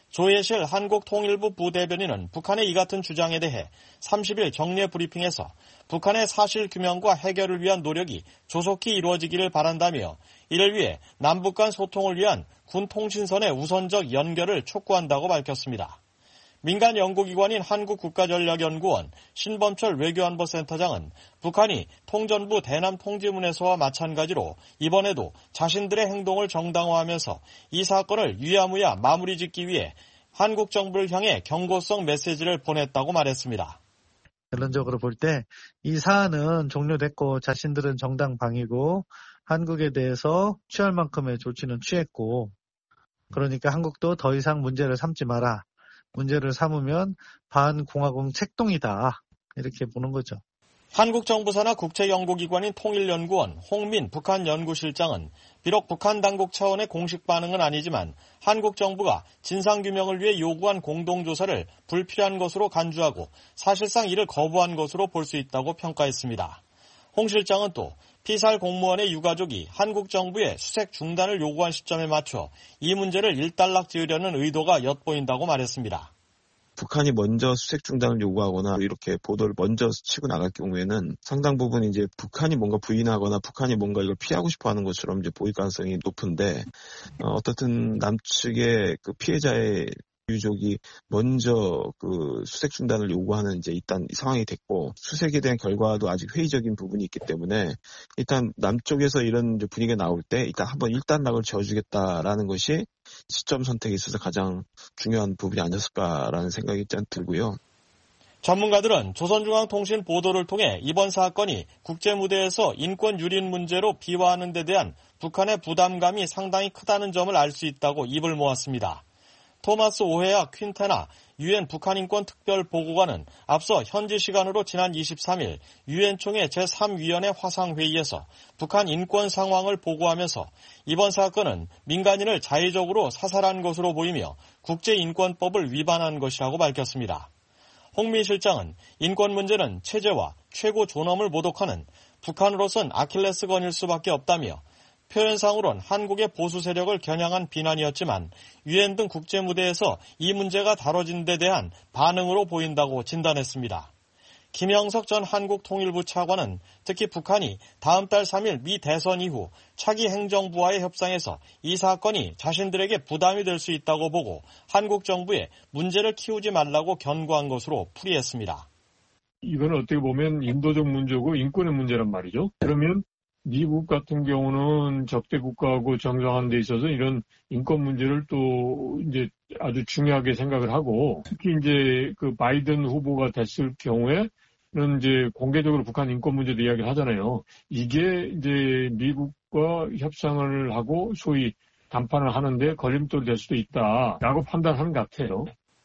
조혜실 한국통일부 부대변인은 북한의 이 같은 주장에 대해 30일 정례 브리핑에서 북한의 사실규명과 해결을 위한 노력이 조속히 이루어지기를 바란다며 이를 위해 남북 간 소통을 위한 군 통신선의 우선적 연결을 촉구한다고 밝혔습니다. 민간 연구기관인 한국국가전략연구원 신범철 외교안보센터장은 북한이 통전부 대남 통지문에서와 마찬가지로 이번에도 자신들의 행동을 정당화하면서 이 사건을 유야무야 마무리 짓기 위해 한국 정부를 향해 경고성 메시지를 보냈다고 말했습니다. 결론적으로 볼 때 이 사안은 종료됐고 자신들은 정당방위고 한국에 대해서 취할 만큼의 조치는 취했고 그러니까 한국도 더 이상 문제를 삼지 마라. 문제를 삼으면 반공화국 책동이다. 이렇게 보는 거죠. 한국 정부 산하 국제연구기관인 통일연구원 홍민 북한연구실장은 비록 북한 당국 차원의 공식 반응은 아니지만 한국 정부가 진상규명을 위해 요구한 공동조사를 불필요한 것으로 간주하고 사실상 이를 거부한 것으로 볼 수 있다고 평가했습니다. 홍 실장은 또 피살 공무원의 유가족이 한국 정부의 수색 중단을 요구한 시점에 맞춰 이 문제를 일단락 지으려는 의도가 엿보인다고 말했습니다. 북한이 먼저 수색 중단을 요구하거나 이렇게 보도를 먼저 치고 나갈 경우에는 상당 부분 이제 북한이 뭔가 부인하거나 북한이 뭔가 이걸 피하고 싶어 하는 것처럼 이제 보일 가능성이 높은데, 어떻든 남측의 그 피해자의 유족이 먼저 그 수색 중단을 요구하는 이제 일단 상황이 됐고 수색에 대한 결과도 아직 회의적인 부분이 있기 때문에 일단 남쪽에서 이런 이제 분위기가 나올 때 일단 한번 일단락을 지어주겠다라는 것이 시점 선택에 있어서 가장 중요한 부분이 아니었을까라는 생각이 일단 들고요. 전문가들은 조선중앙통신 보도를 통해 이번 사건이 국제무대에서 인권 유린 문제로 비화하는 데 대한 북한의 부담감이 상당히 크다는 점을 알 수 있다고 입을 모았습니다. 토마스 오헤아 퀸테나 유엔 북한인권특별보고관은 앞서 현지 시간으로 지난 23일 유엔 총회 제3위원회 화상회의에서 북한 인권 상황을 보고하면서 이번 사건은 민간인을 자의적으로 사살한 것으로 보이며 국제인권법을 위반한 것이라고 밝혔습니다. 홍민 실장은 인권 문제는 체제와 최고 존엄을 모독하는 북한으로선 아킬레스건일 수밖에 없다며 표현상으론 한국의 보수 세력을 겨냥한 비난이었지만 유엔 등 국제무대에서 이 문제가 다뤄진 데 대한 반응으로 보인다고 진단했습니다. 김영석 전 한국통일부 차관은 특히 북한이 다음 달 3일 미 대선 이후 차기 행정부와의 협상에서 이 사건이 자신들에게 부담이 될 수 있다고 보고 한국 정부에 문제를 키우지 말라고 견고한 것으로 풀이했습니다. 이건 어떻게 보면 인도적 문제고 인권의 문제란 말이죠. 그러면 미국 같은 경우는 적대 국가하고 정상화하는 데 있어서 이런 인권 문제를 또 이제 아주 중요하게 생각을 하고 특히 이제 그 바이든 후보가 됐을 경우에는 이제 공개적으로 북한 인권 문제도 이야기를 하잖아요. 이게 이제 미국과 협상을 하고 소위談판을 하는데 걸림돌이 될 수도 있다라고 판단하는 것 같아요.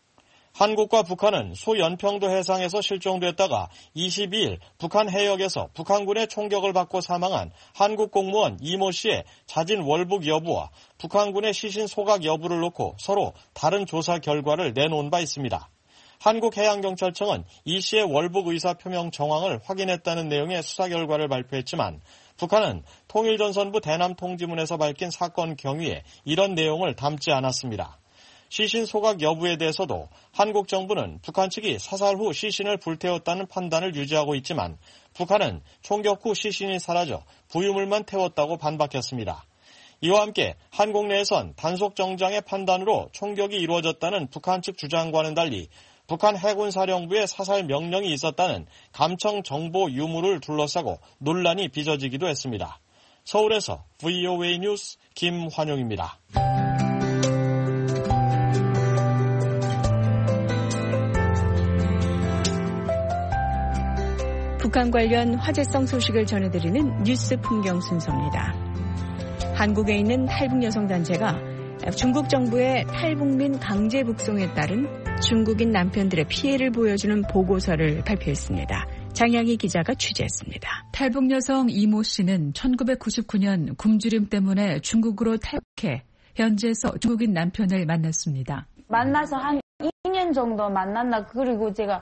한국과 북한은 소연평도 해상에서 실종됐다가 22일 북한 해역에서 북한군의 총격을 받고 사망한 한국 공무원 이모 씨의 자진 월북 여부와 북한군의 시신 소각 여부를 놓고 서로 다른 조사 결과를 내놓은 바 있습니다. 한국해양경찰청은 이 씨의 월북 의사 표명 정황을 확인했다는 내용의 수사 결과를 발표했지만 북한은 통일전선부 대남 통지문에서 밝힌 사건 경위에 이런 내용을 담지 않았습니다. 시신 소각 여부에 대해서도 한국 정부는 북한 측이 사살 후 시신을 불태웠다는 판단을 유지하고 있지만 북한은 총격 후 시신이 사라져 부유물만 태웠다고 반박했습니다. 이와 함께 한국 내에선 단속 정장의 판단으로 총격이 이루어졌다는 북한 측 주장과는 달리 북한 해군사령부의 사살 명령이 있었다는 감청 정보 유무를 둘러싸고 논란이 빚어지기도 했습니다. 서울에서 VOA 뉴스 김환용입니다. 북한 관련 화제성 소식을 전해드리는 뉴스 풍경 순서입니다. 한국에 있는 탈북 여성단체가 중국 정부의 탈북민 강제 북송에 따른 중국인 남편들의 피해를 보여주는 보고서를 발표했습니다. 장양희 기자가 취재했습니다. 탈북 여성 이모 씨는 1999년 굶주림 때문에 중국으로 탈북해 현지에서 중국인 남편을 만났습니다. 만나서 한 2년 정도 만났나. 그리고 제가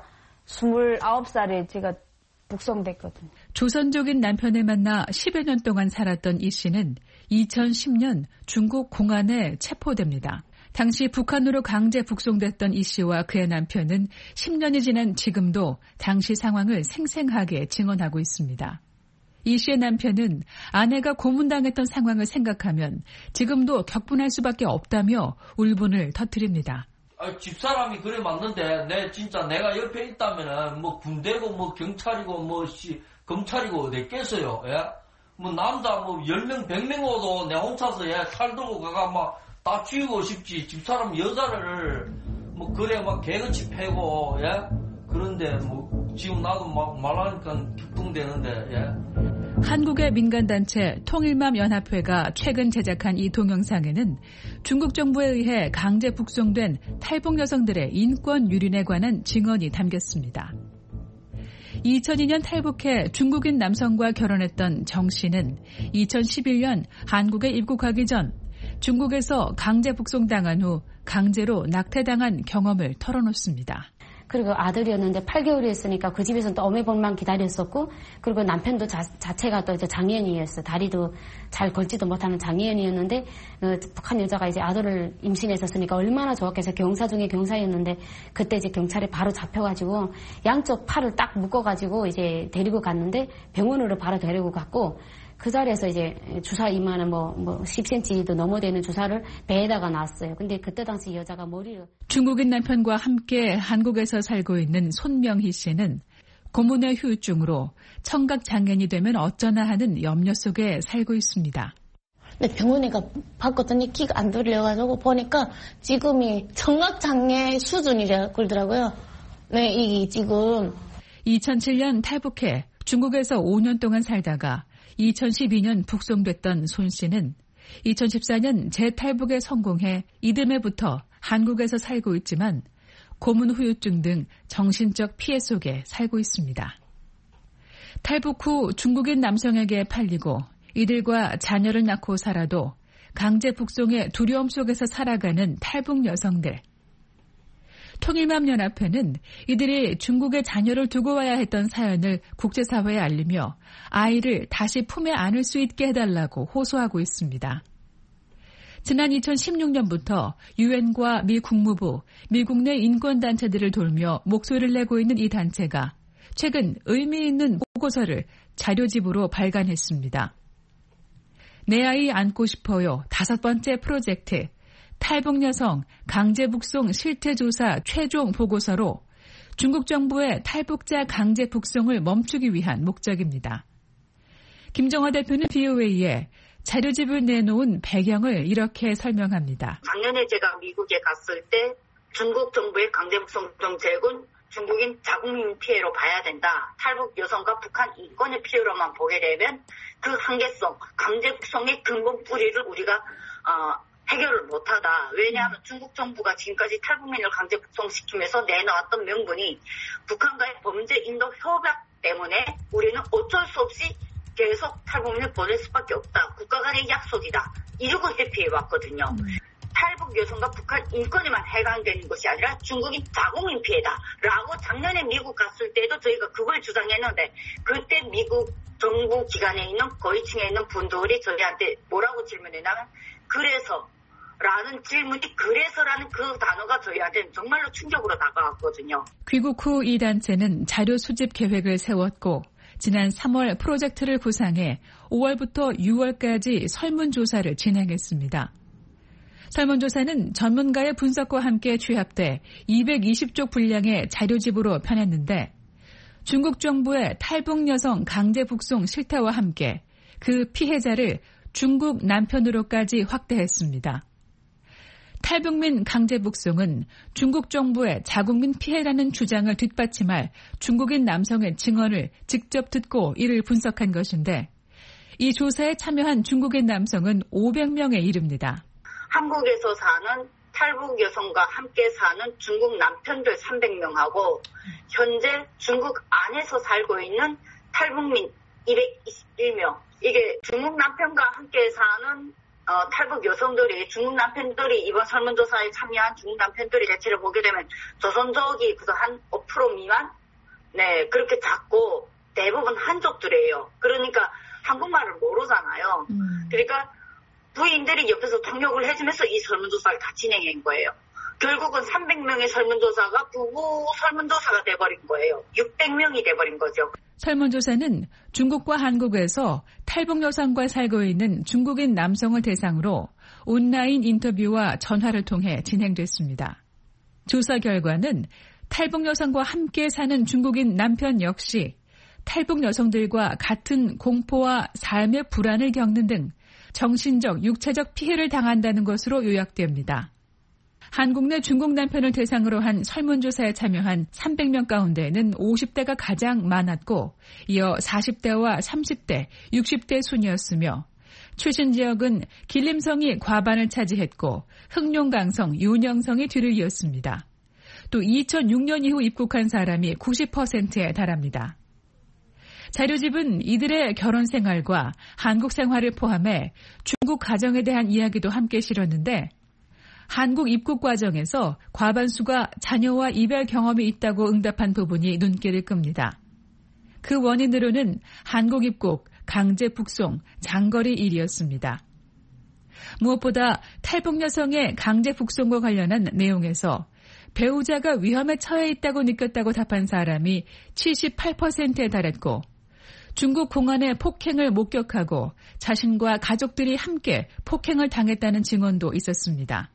29살에 제가 북송됐거든요. 조선족인 남편을 만나 10여 년 동안 살았던 이 씨는 2010년 중국 공안에 체포됩니다. 당시 북한으로 강제 북송됐던 이 씨와 그의 남편은 10년이 지난 지금도 당시 상황을 생생하게 증언하고 있습니다. 이 씨의 남편은 아내가 고문당했던 상황을 생각하면 지금도 격분할 수밖에 없다며 울분을 터뜨립니다. 집사람이 그래 맞는데 내가 옆에 있다면은 뭐 군대고 뭐 경찰이고 뭐 검찰이고 어딨겠어요. 예? 뭐 남자 뭐 10명 100명 오도 내 혼자서 칼 들고 가가 막 다 죽이고 싶지. 집사람 여자를 뭐 그래 막 개같이 패고 예? 그런데 뭐 지금 나도 막 말하니까 격동되는데 예? 한국의 민간단체 통일맘연합회가 최근 제작한 이 동영상에는 중국 정부에 의해 강제 북송된 탈북 여성들의 인권 유린에 관한 증언이 담겼습니다. 2002년 탈북해 중국인 남성과 결혼했던 정 씨는 2011년 한국에 입국하기 전 중국에서 강제 북송당한 후 강제로 낙태당한 경험을 털어놓습니다. 그리고 아들이었는데 8개월이었으니까 그 집에서는 또 어머니만 기다렸었고, 그리고 남편도 자체가 또 이제 장애인이었어요. 다리도 잘 걸지도 못하는 장애인이었는데, 북한 여자가 이제 아들을 임신했었으니까 얼마나 좋았겠어요. 경사 중에 경사였는데, 그때 이제 경찰에 바로 잡혀가지고, 양쪽 팔을 딱 묶어가지고 이제 데리고 갔는데, 병원으로 바로 데리고 갔고, 그 자리에서 이제 주사 이만한 뭐 10cm도 넘어 되는 주사를 배에다가 놨어요. 근데 그때 당시 여자가 머리를. 중국인 남편과 함께 한국에서 살고 있는 손명희 씨는 고문의 후유증으로 청각 장애인이 되면 어쩌나 하는 염려 속에 살고 있습니다. 근데 병원에 봤거든요. 키가 안 들려가지고 보니까 지금이 청각 장애 수준이라 그러더라고요. 네, 이게 지금. 2007년 탈북해 중국에서 5년 동안 살다가 2012년 북송됐던 손 씨는 2014년 재탈북에 성공해 이듬해부터 한국에서 살고 있지만 고문 후유증 등 정신적 피해 속에 살고 있습니다. 탈북 후 중국인 남성에게 팔리고 이들과 자녀를 낳고 살아도 강제 북송의 두려움 속에서 살아가는 탈북 여성들. 통일맘연합회는 이들이 중국에 자녀를 두고 와야 했던 사연을 국제사회에 알리며 아이를 다시 품에 안을 수 있게 해달라고 호소하고 있습니다. 지난 2016년부터 유엔과 미 국무부, 미국 내 인권단체들을 돌며 목소리를 내고 있는 이 단체가 최근 의미 있는 보고서를 자료집으로 발간했습니다. 내 아이 안고 싶어요 5번째 프로젝트 탈북 여성 강제 북송 실태조사 최종 보고서로 중국 정부의 탈북자 강제 북송을 멈추기 위한 목적입니다. 김정화 대표는 VOA에 자료집을 내놓은 배경을 이렇게 설명합니다. 작년에 제가 미국에 갔을 때 중국 정부의 강제 북송 정책은 중국인 자국민 피해로 봐야 된다. 탈북 여성과 북한 인권의 피해로만 보게 되면 그 한계성, 강제 북송의 근본 뿌리를 우리가 해결을 못하다. 왜냐하면 중국 정부가 지금까지 탈북민을 강제 북송시키면서 내놓았던 명분이 북한과의 범죄 인도 협약 때문에 우리는 어쩔 수 없이 계속 탈북민을 보낼 수밖에 없다. 국가 간의 약속이다. 이러고 회피해왔거든요. 탈북 여성과 북한 인권에만 해당되는 것이 아니라 중국인 자국민 피해다라고 작년에 미국 갔을 때도 저희가 그걸 주장했는데 그때 미국 정부 기관에 있는 고위층에 있는 분들이 저희한테 뭐라고 질문했냐면 그래서라는 질문이 그래서라는 그 단어가 저희한테는 정말로 충격으로 다가왔거든요. 귀국 후 이 단체는 자료 수집 계획을 세웠고 지난 3월 프로젝트를 구상해 5월부터 6월까지 설문조사를 진행했습니다. 설문조사는 전문가의 분석과 함께 취합돼 220쪽 분량의 자료집으로 펴냈는데 중국 정부의 탈북 여성 강제 북송 실태와 함께 그 피해자를 중국 남편으로까지 확대했습니다. 탈북민 강제 북송은 중국 정부의 자국민 피해라는 주장을 뒷받침할 중국인 남성의 증언을 직접 듣고 이를 분석한 것인데 이 조사에 참여한 중국인 남성은 500명에 이릅니다. 한국에서 사는 탈북 여성과 함께 사는 중국 남편들 300명하고 현재 중국 안에서 살고 있는 탈북민 221명. 이게 중국 남편과 함께 사는 탈북 여성들이 중국 남편들이 이번 설문조사에 참여한 중국 남편들이 대체를 보게 되면 조선족이 그래서 한 5% 미만? 네, 그렇게 작고 대부분 한족들이에요. 그러니까 한국말을 모르잖아요. 그러니까 부인들이 옆에서 통역을 해주면서 이 설문조사를 다 진행한 거예요. 결국은 300명의 설문조사가 부부 설문조사가 돼버린 거예요. 600명이 돼버린 거죠. 설문조사는 중국과 한국에서 탈북 여성과 살고 있는 중국인 남성을 대상으로 온라인 인터뷰와 전화를 통해 진행됐습니다. 조사 결과는 탈북 여성과 함께 사는 중국인 남편 역시 탈북 여성들과 같은 공포와 삶의 불안을 겪는 등 정신적, 육체적 피해를 당한다는 것으로 요약됩니다. 한국 내 중국 남편을 대상으로 한 설문조사에 참여한 300명 가운데는 50대가 가장 많았고 이어 40대와 30대, 60대 순이었으며 출신 지역은 길림성이 과반을 차지했고 흑룡강성, 윤영성이 뒤를 이었습니다. 또 2006년 이후 입국한 사람이 90%에 달합니다. 자료집은 이들의 결혼 생활과 한국 생활을 포함해 중국 가정에 대한 이야기도 함께 실었는데 한국 입국 과정에서 과반수가 자녀와 이별 경험이 있다고 응답한 부분이 눈길을 끕니다. 그 원인으로는 한국 입국, 강제 북송, 장거리 일이었습니다. 무엇보다 탈북 여성의 강제 북송과 관련한 내용에서 배우자가 위험에 처해 있다고 느꼈다고 답한 사람이 78%에 달했고 중국 공안의 폭행을 목격하고 자신과 가족들이 함께 폭행을 당했다는 증언도 있었습니다.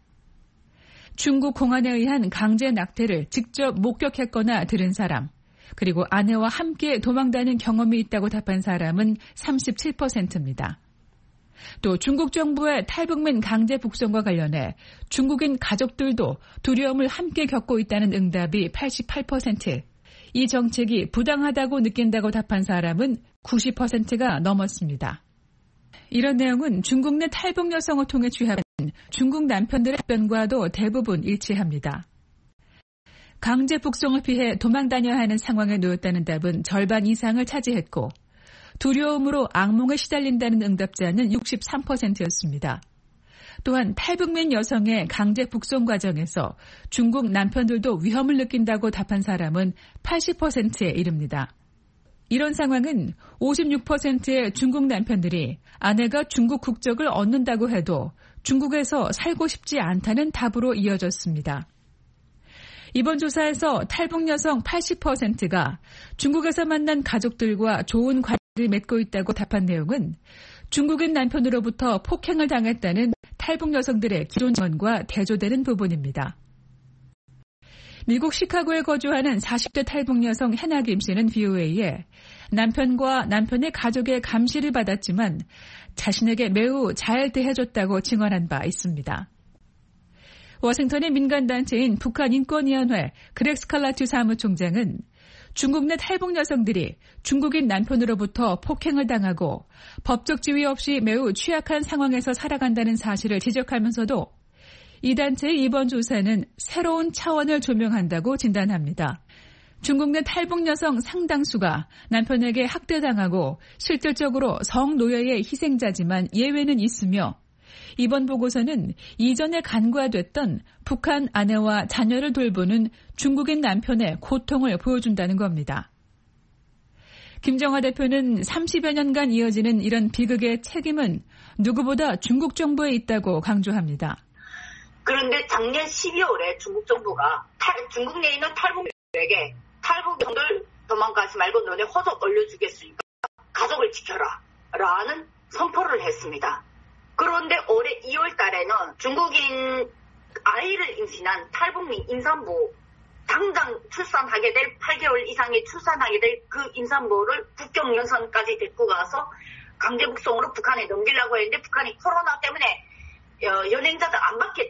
중국 공안에 의한 강제 낙태를 직접 목격했거나 들은 사람, 그리고 아내와 함께 도망다닌 경험이 있다고 답한 사람은 37%입니다. 또 중국 정부의 탈북민 강제 북송과 관련해 중국인 가족들도 두려움을 함께 겪고 있다는 응답이 88%, 이 정책이 부당하다고 느낀다고 답한 사람은 90%가 넘었습니다. 이런 내용은 중국 내 탈북 여성을 통해 취합한 중국 남편들의 답변과도 대부분 일치합니다. 강제 북송을 피해 도망 다녀야 하는 상황에 놓였다는 답은 절반 이상을 차지했고 두려움으로 악몽에 시달린다는 응답자는 63%였습니다. 또한 탈북민 여성의 강제 북송 과정에서 중국 남편들도 위험을 느낀다고 답한 사람은 80%에 이릅니다. 이런 상황은 56%의 중국 남편들이 아내가 중국 국적을 얻는다고 해도 중국에서 살고 싶지 않다는 답으로 이어졌습니다. 이번 조사에서 탈북 여성 80%가 중국에서 만난 가족들과 좋은 관계를 맺고 있다고 답한 내용은 중국인 남편으로부터 폭행을 당했다는 탈북 여성들의 기존 증언과 대조되는 부분입니다. 미국 시카고에 거주하는 40대 탈북 여성 해나 김 씨는 VOA에 남편과 남편의 가족의 감시를 받았지만 자신에게 매우 잘 대해줬다고 증언한 바 있습니다. 워싱턴의 민간단체인 북한인권위원회 그렉 스칼라튜 사무총장은 중국 내 탈북 여성들이 중국인 남편으로부터 폭행을 당하고 법적 지위 없이 매우 취약한 상황에서 살아간다는 사실을 지적하면서도 이 단체의 이번 조사는 새로운 차원을 조명한다고 진단합니다. 중국 내 탈북 여성 상당수가 남편에게 학대당하고 실질적으로 성노예의 희생자지만 예외는 있으며 이번 보고서는 이전에 간과됐던 북한 아내와 자녀를 돌보는 중국인 남편의 고통을 보여준다는 겁니다. 김정화 대표는 30여 년간 이어지는 이런 비극의 책임은 누구보다 중국 정부에 있다고 강조합니다. 그런데 작년 12월에 중국 정부가 중국 내에 있는 탈북민에게 탈북 여성들 도망가지 말고 너네 호적 올려주겠으니까 가족을 지켜라 라는 선포를 했습니다. 그런데 올해 2월 달에는 중국인 아이를 임신한 탈북민 임산부 당장 출산하게 될 8개월 이상의 출산하게 될 그 임산부를 국경 연선까지 데리고 가서 강제 북송으로 북한에 넘기려고 했는데 북한이 코로나 때문에 연행자들 안 받겠다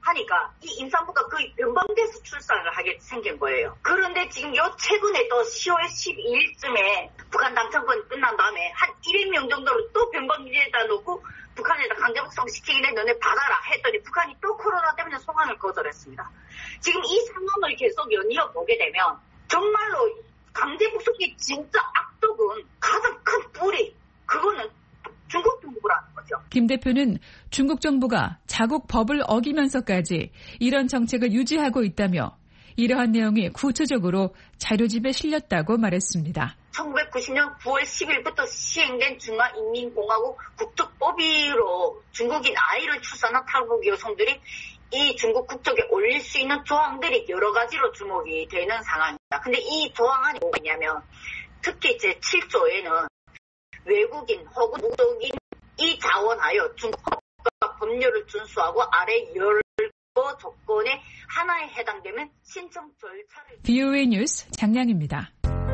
하니까 이 임산부가 거의 변방돼서 출산을 하게 생긴 거예요. 그런데 지금 최근에 또 10월 12일쯤에 북한 남청권 끝난 다음에 한 200명 정도를 또 변방에다 놓고 북한에다 강제복송 시키길래 너네 받아라 했더니 북한이 또 코로나 때문에 송환을 거절했습니다. 지금 이 상황을 계속 연이어 보게 되면 정말로 강제복송이 진짜 악독은 가장 큰 뿌리 그거는 중국 정부라는 거죠. 김 대표는 중국 정부가 자국 법을 어기면서까지 이런 정책을 유지하고 있다며 이러한 내용이 구체적으로 자료집에 실렸다고 말했습니다. 1990년 9월 10일부터 시행된 중화인민공화국 국적법으로 중국인 아이를 출산한 탈북 여성들이 이 중국 국적에 올릴 수 있는 조항들이 여러 가지로 주목이 되는 상황입니다. 근데 이 조항 안에 뭐냐면 특히 제7조에는 외국인 혹은 무국인이 자원하여 중국 법과 법률을 준수하고 아래 10개 조건에 하나에 해당되면 신청 절차를 VOA 뉴스 장량입니다.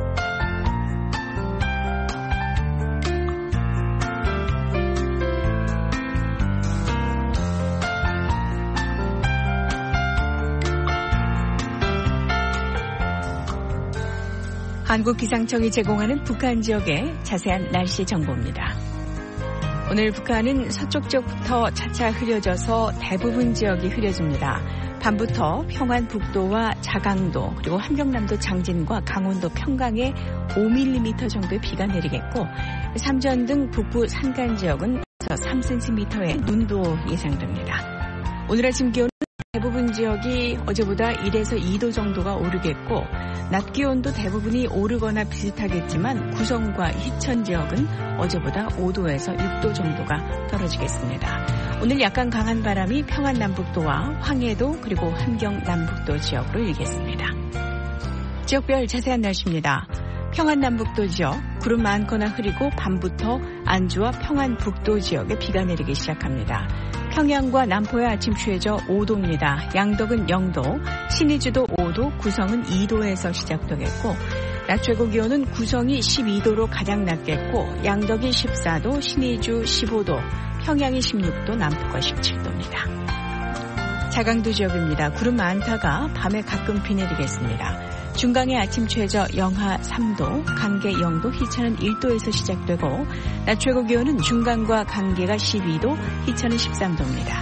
한국기상청이 제공하는 북한 지역의 자세한 날씨 정보입니다. 오늘 북한은 서쪽 지역부터 차차 흐려져서 대부분 지역이 흐려집니다. 밤부터 평안 북도와 자강도 그리고 함경남도 장진과 강원도 평강에 5mm 정도의 비가 내리겠고 삼전 등 북부 산간 지역은 3cm의 눈도 예상됩니다. 오늘 아침 기온은 대부분 지역이 어제보다 1에서 2도 정도가 오르겠고 낮 기온도 대부분이 오르거나 비슷하겠지만 구성과 희천 지역은 어제보다 5도에서 6도 정도가 떨어지겠습니다. 오늘 약간 강한 바람이 평안 남북도와 황해도 그리고 함경 남북도 지역으로 일겠습니다. 지역별 자세한 날씨입니다. 평안 남북도 지역 구름 많거나 흐리고 밤부터 안주와 평안 북도 지역에 비가 내리기 시작합니다. 평양과 남포의 아침 최저 5도입니다. 양덕은 0도, 신의주도 5도, 구성은 2도에서 시작되겠고 낮 최고 기온은 구성이 12도로 가장 낮겠고 양덕이 14도, 신의주 15도, 평양이 16도, 남포가 17도입니다. 자강도 지역입니다. 구름 많다가 밤에 가끔 비 내리겠습니다. 중강의 아침 최저 영하 3도, 강계 0도, 희천은 1도에서 시작되고 낮 최고 기온은 중강과 강계가 12도, 희천은 13도입니다.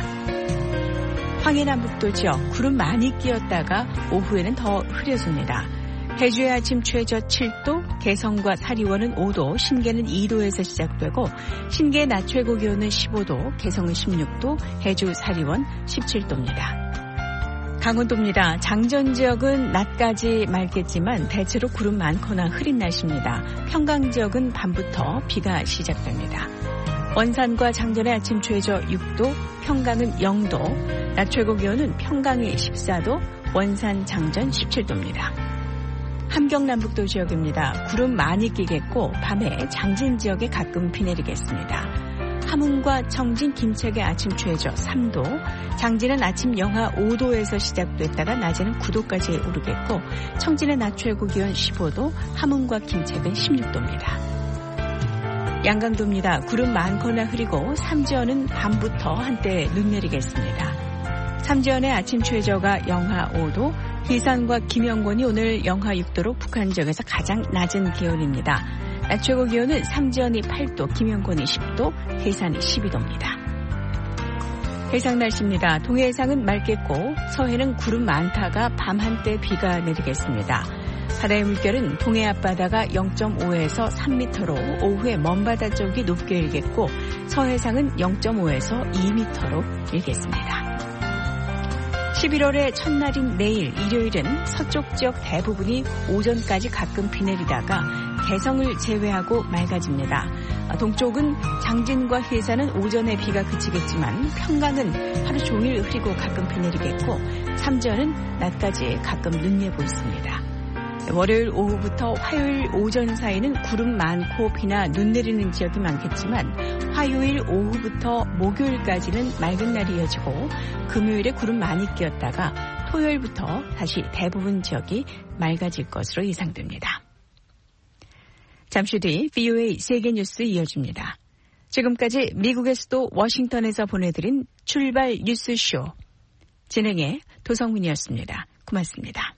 황해 남북도 지역 구름 많이 끼었다가 오후에는 더 흐려집니다. 해주의 아침 최저 7도, 개성과 사리원은 5도, 신계는 2도에서 시작되고 신계 낮 최고 기온은 15도, 개성은 16도, 해주 사리원 17도입니다. 강원도입니다. 장전 지역은 낮까지 맑겠지만 대체로 구름 많거나 흐린 날씨입니다. 평강 지역은 밤부터 비가 시작됩니다. 원산과 장전의 아침 최저 6도, 평강은 0도, 낮 최고 기온은 평강이 14도, 원산 장전 17도입니다. 함경 남북도 지역입니다. 구름 많이 끼겠고 밤에 장진 지역에 가끔 비 내리겠습니다. 함흥과 청진, 김책의 아침 최저 3도, 장진은 아침 영하 5도에서 시작됐다가 낮에는 9도까지 오르겠고 청진의 낮 최고 기온 15도, 함흥과 김책은 16도입니다. 양강도입니다. 구름 많거나 흐리고 삼지연은 밤부터 한때 눈 내리겠습니다. 삼지연의 아침 최저가 영하 5도, 희산과 김영권이 오늘 영하 6도로 북한 지역에서 가장 낮은 기온입니다. 낮 최고 기온은 삼지연이 8도, 김영권이 10도, 해산이 12도입니다. 해상 날씨입니다. 동해해상은 맑겠고 서해는 구름 많다가 밤 한때 비가 내리겠습니다. 바다의 물결은 동해 앞바다가 0.5에서 3m로 오후에 먼바다 쪽이 높게 일겠고 서해상은 0.5에서 2m로 일겠습니다. 11월의 첫날인 내일 일요일은 서쪽 지역 대부분이 오전까지 가끔 비 내리다가 개성을 제외하고 맑아집니다. 동쪽은 장진과 해산은 오전에 비가 그치겠지만 평강은 하루 종일 흐리고 가끔 비 내리겠고 삼전은 낮까지 가끔 눈 예보 있습니다. 월요일 오후부터 화요일 오전 사이는 구름 많고 비나 눈 내리는 지역이 많겠지만 화요일 오후부터 목요일까지는 맑은 날이 이어지고 금요일에 구름 많이 끼었다가 토요일부터 다시 대부분 지역이 맑아질 것으로 예상됩니다. 잠시 뒤 VOA 세계뉴스 이어집니다. 지금까지 미국의 수도 워싱턴에서 보내드린 출발 뉴스쇼. 진행의 도성문이었습니다. 고맙습니다.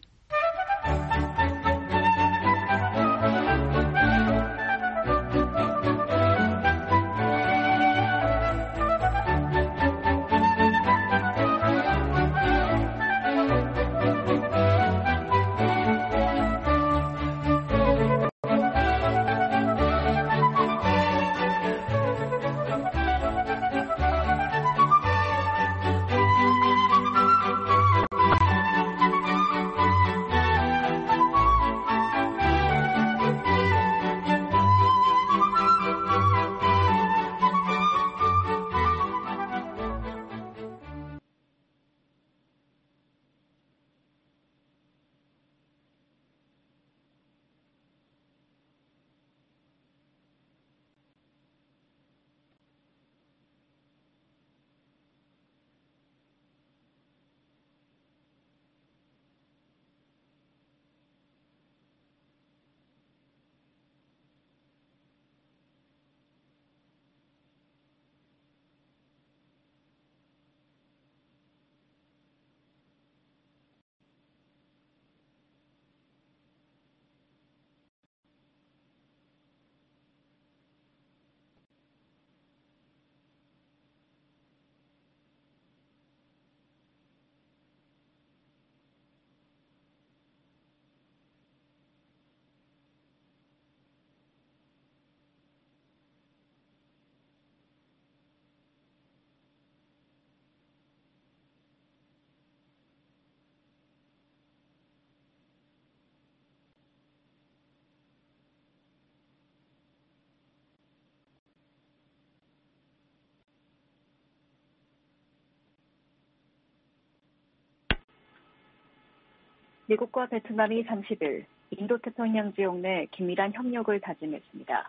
미국과 베트남이 30일 인도태평양 지역 내 긴밀한 협력을 다짐했습니다.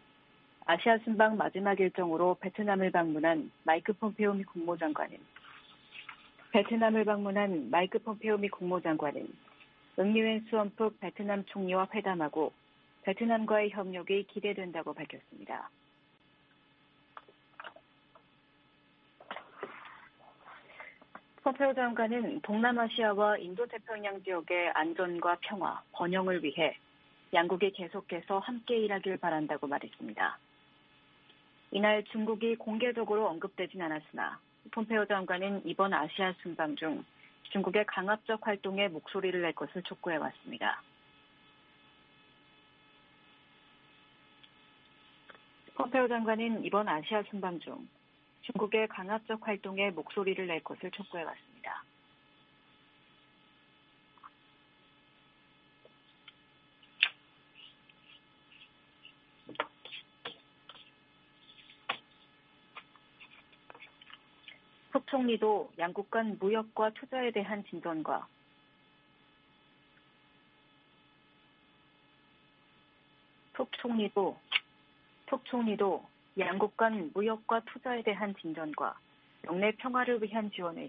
아시아 순방 마지막 일정으로 베트남을 방문한 마이크 폼페오 미 국무장관은 응유엔 수원푹 베트남 총리와 회담하고 베트남과의 협력이 기대된다고 밝혔습니다. 폼페오 장관은 동남아시아와 인도태평양 지역의 안전과 평화, 번영을 위해 양국이 계속해서 함께 일하길 바란다고 말했습니다. 이날 중국이 공개적으로 언급되진 않았으나 폼페오 장관은 이번 아시아 순방 중 중국의 강압적 활동에 목소리를 낼 것을 촉구해왔습니다. 폼페오 장관은 이번 아시아 순방 중 중국의 강압적 활동에 목소리를 낼 것을 촉구해왔습니다. 푹 총리도 양국 간 무역과 투자에 대한 진전과 푹 총리도 양국 간 무역과 투자에 대한 진전과 영내 평화를 위한 지원에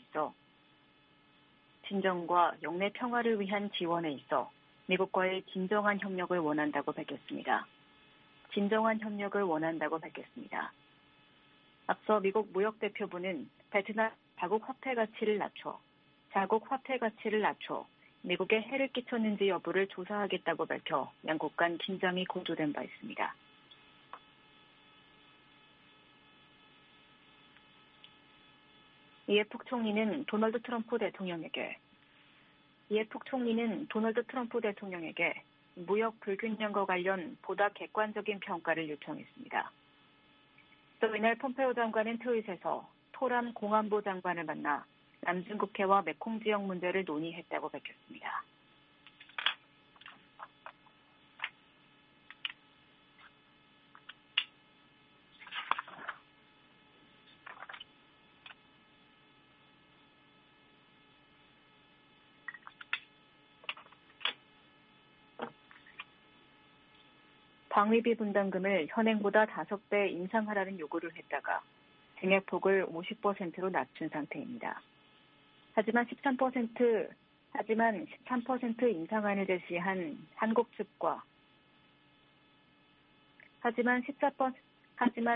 있어 미국과의 진정한 협력을 원한다고 밝혔습니다. 앞서 미국 무역대표부는 베트남 자국 화폐 가치를 낮춰 미국에 해를 끼쳤는지 여부를 조사하겠다고 밝혀 양국 간 긴장이 고조된 바 있습니다. 이에 푹 총리는 도널드 트럼프 대통령에게 무역 불균형과 관련 보다 객관적인 평가를 요청했습니다. 또 이날 폼페오 장관은 트윗에서 토람 공안부 장관을 만나 남중국해와 메콩 지역 문제를 논의했다고 밝혔습니다. 방위비 분담금을 현행보다 5배 인상하라는 요구를 했다가 증액폭을 50%로 낮춘 상태입니다. 하지만 13% 인상안을 제시한 한국 측과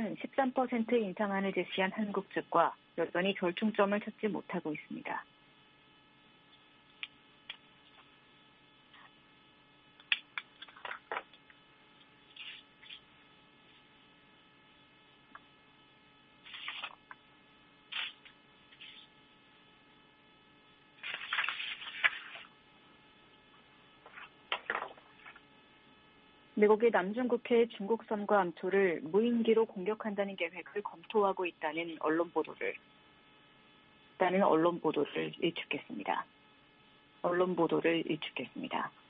13% 인상안을 제시한 한국 측과 여전히 절충점을 찾지 못하고 있습니다. 미국이 남중국해의 중국선과 암초를 무인기로 공격한다는 계획을 검토하고 있다는 언론 보도를 일축했습니다.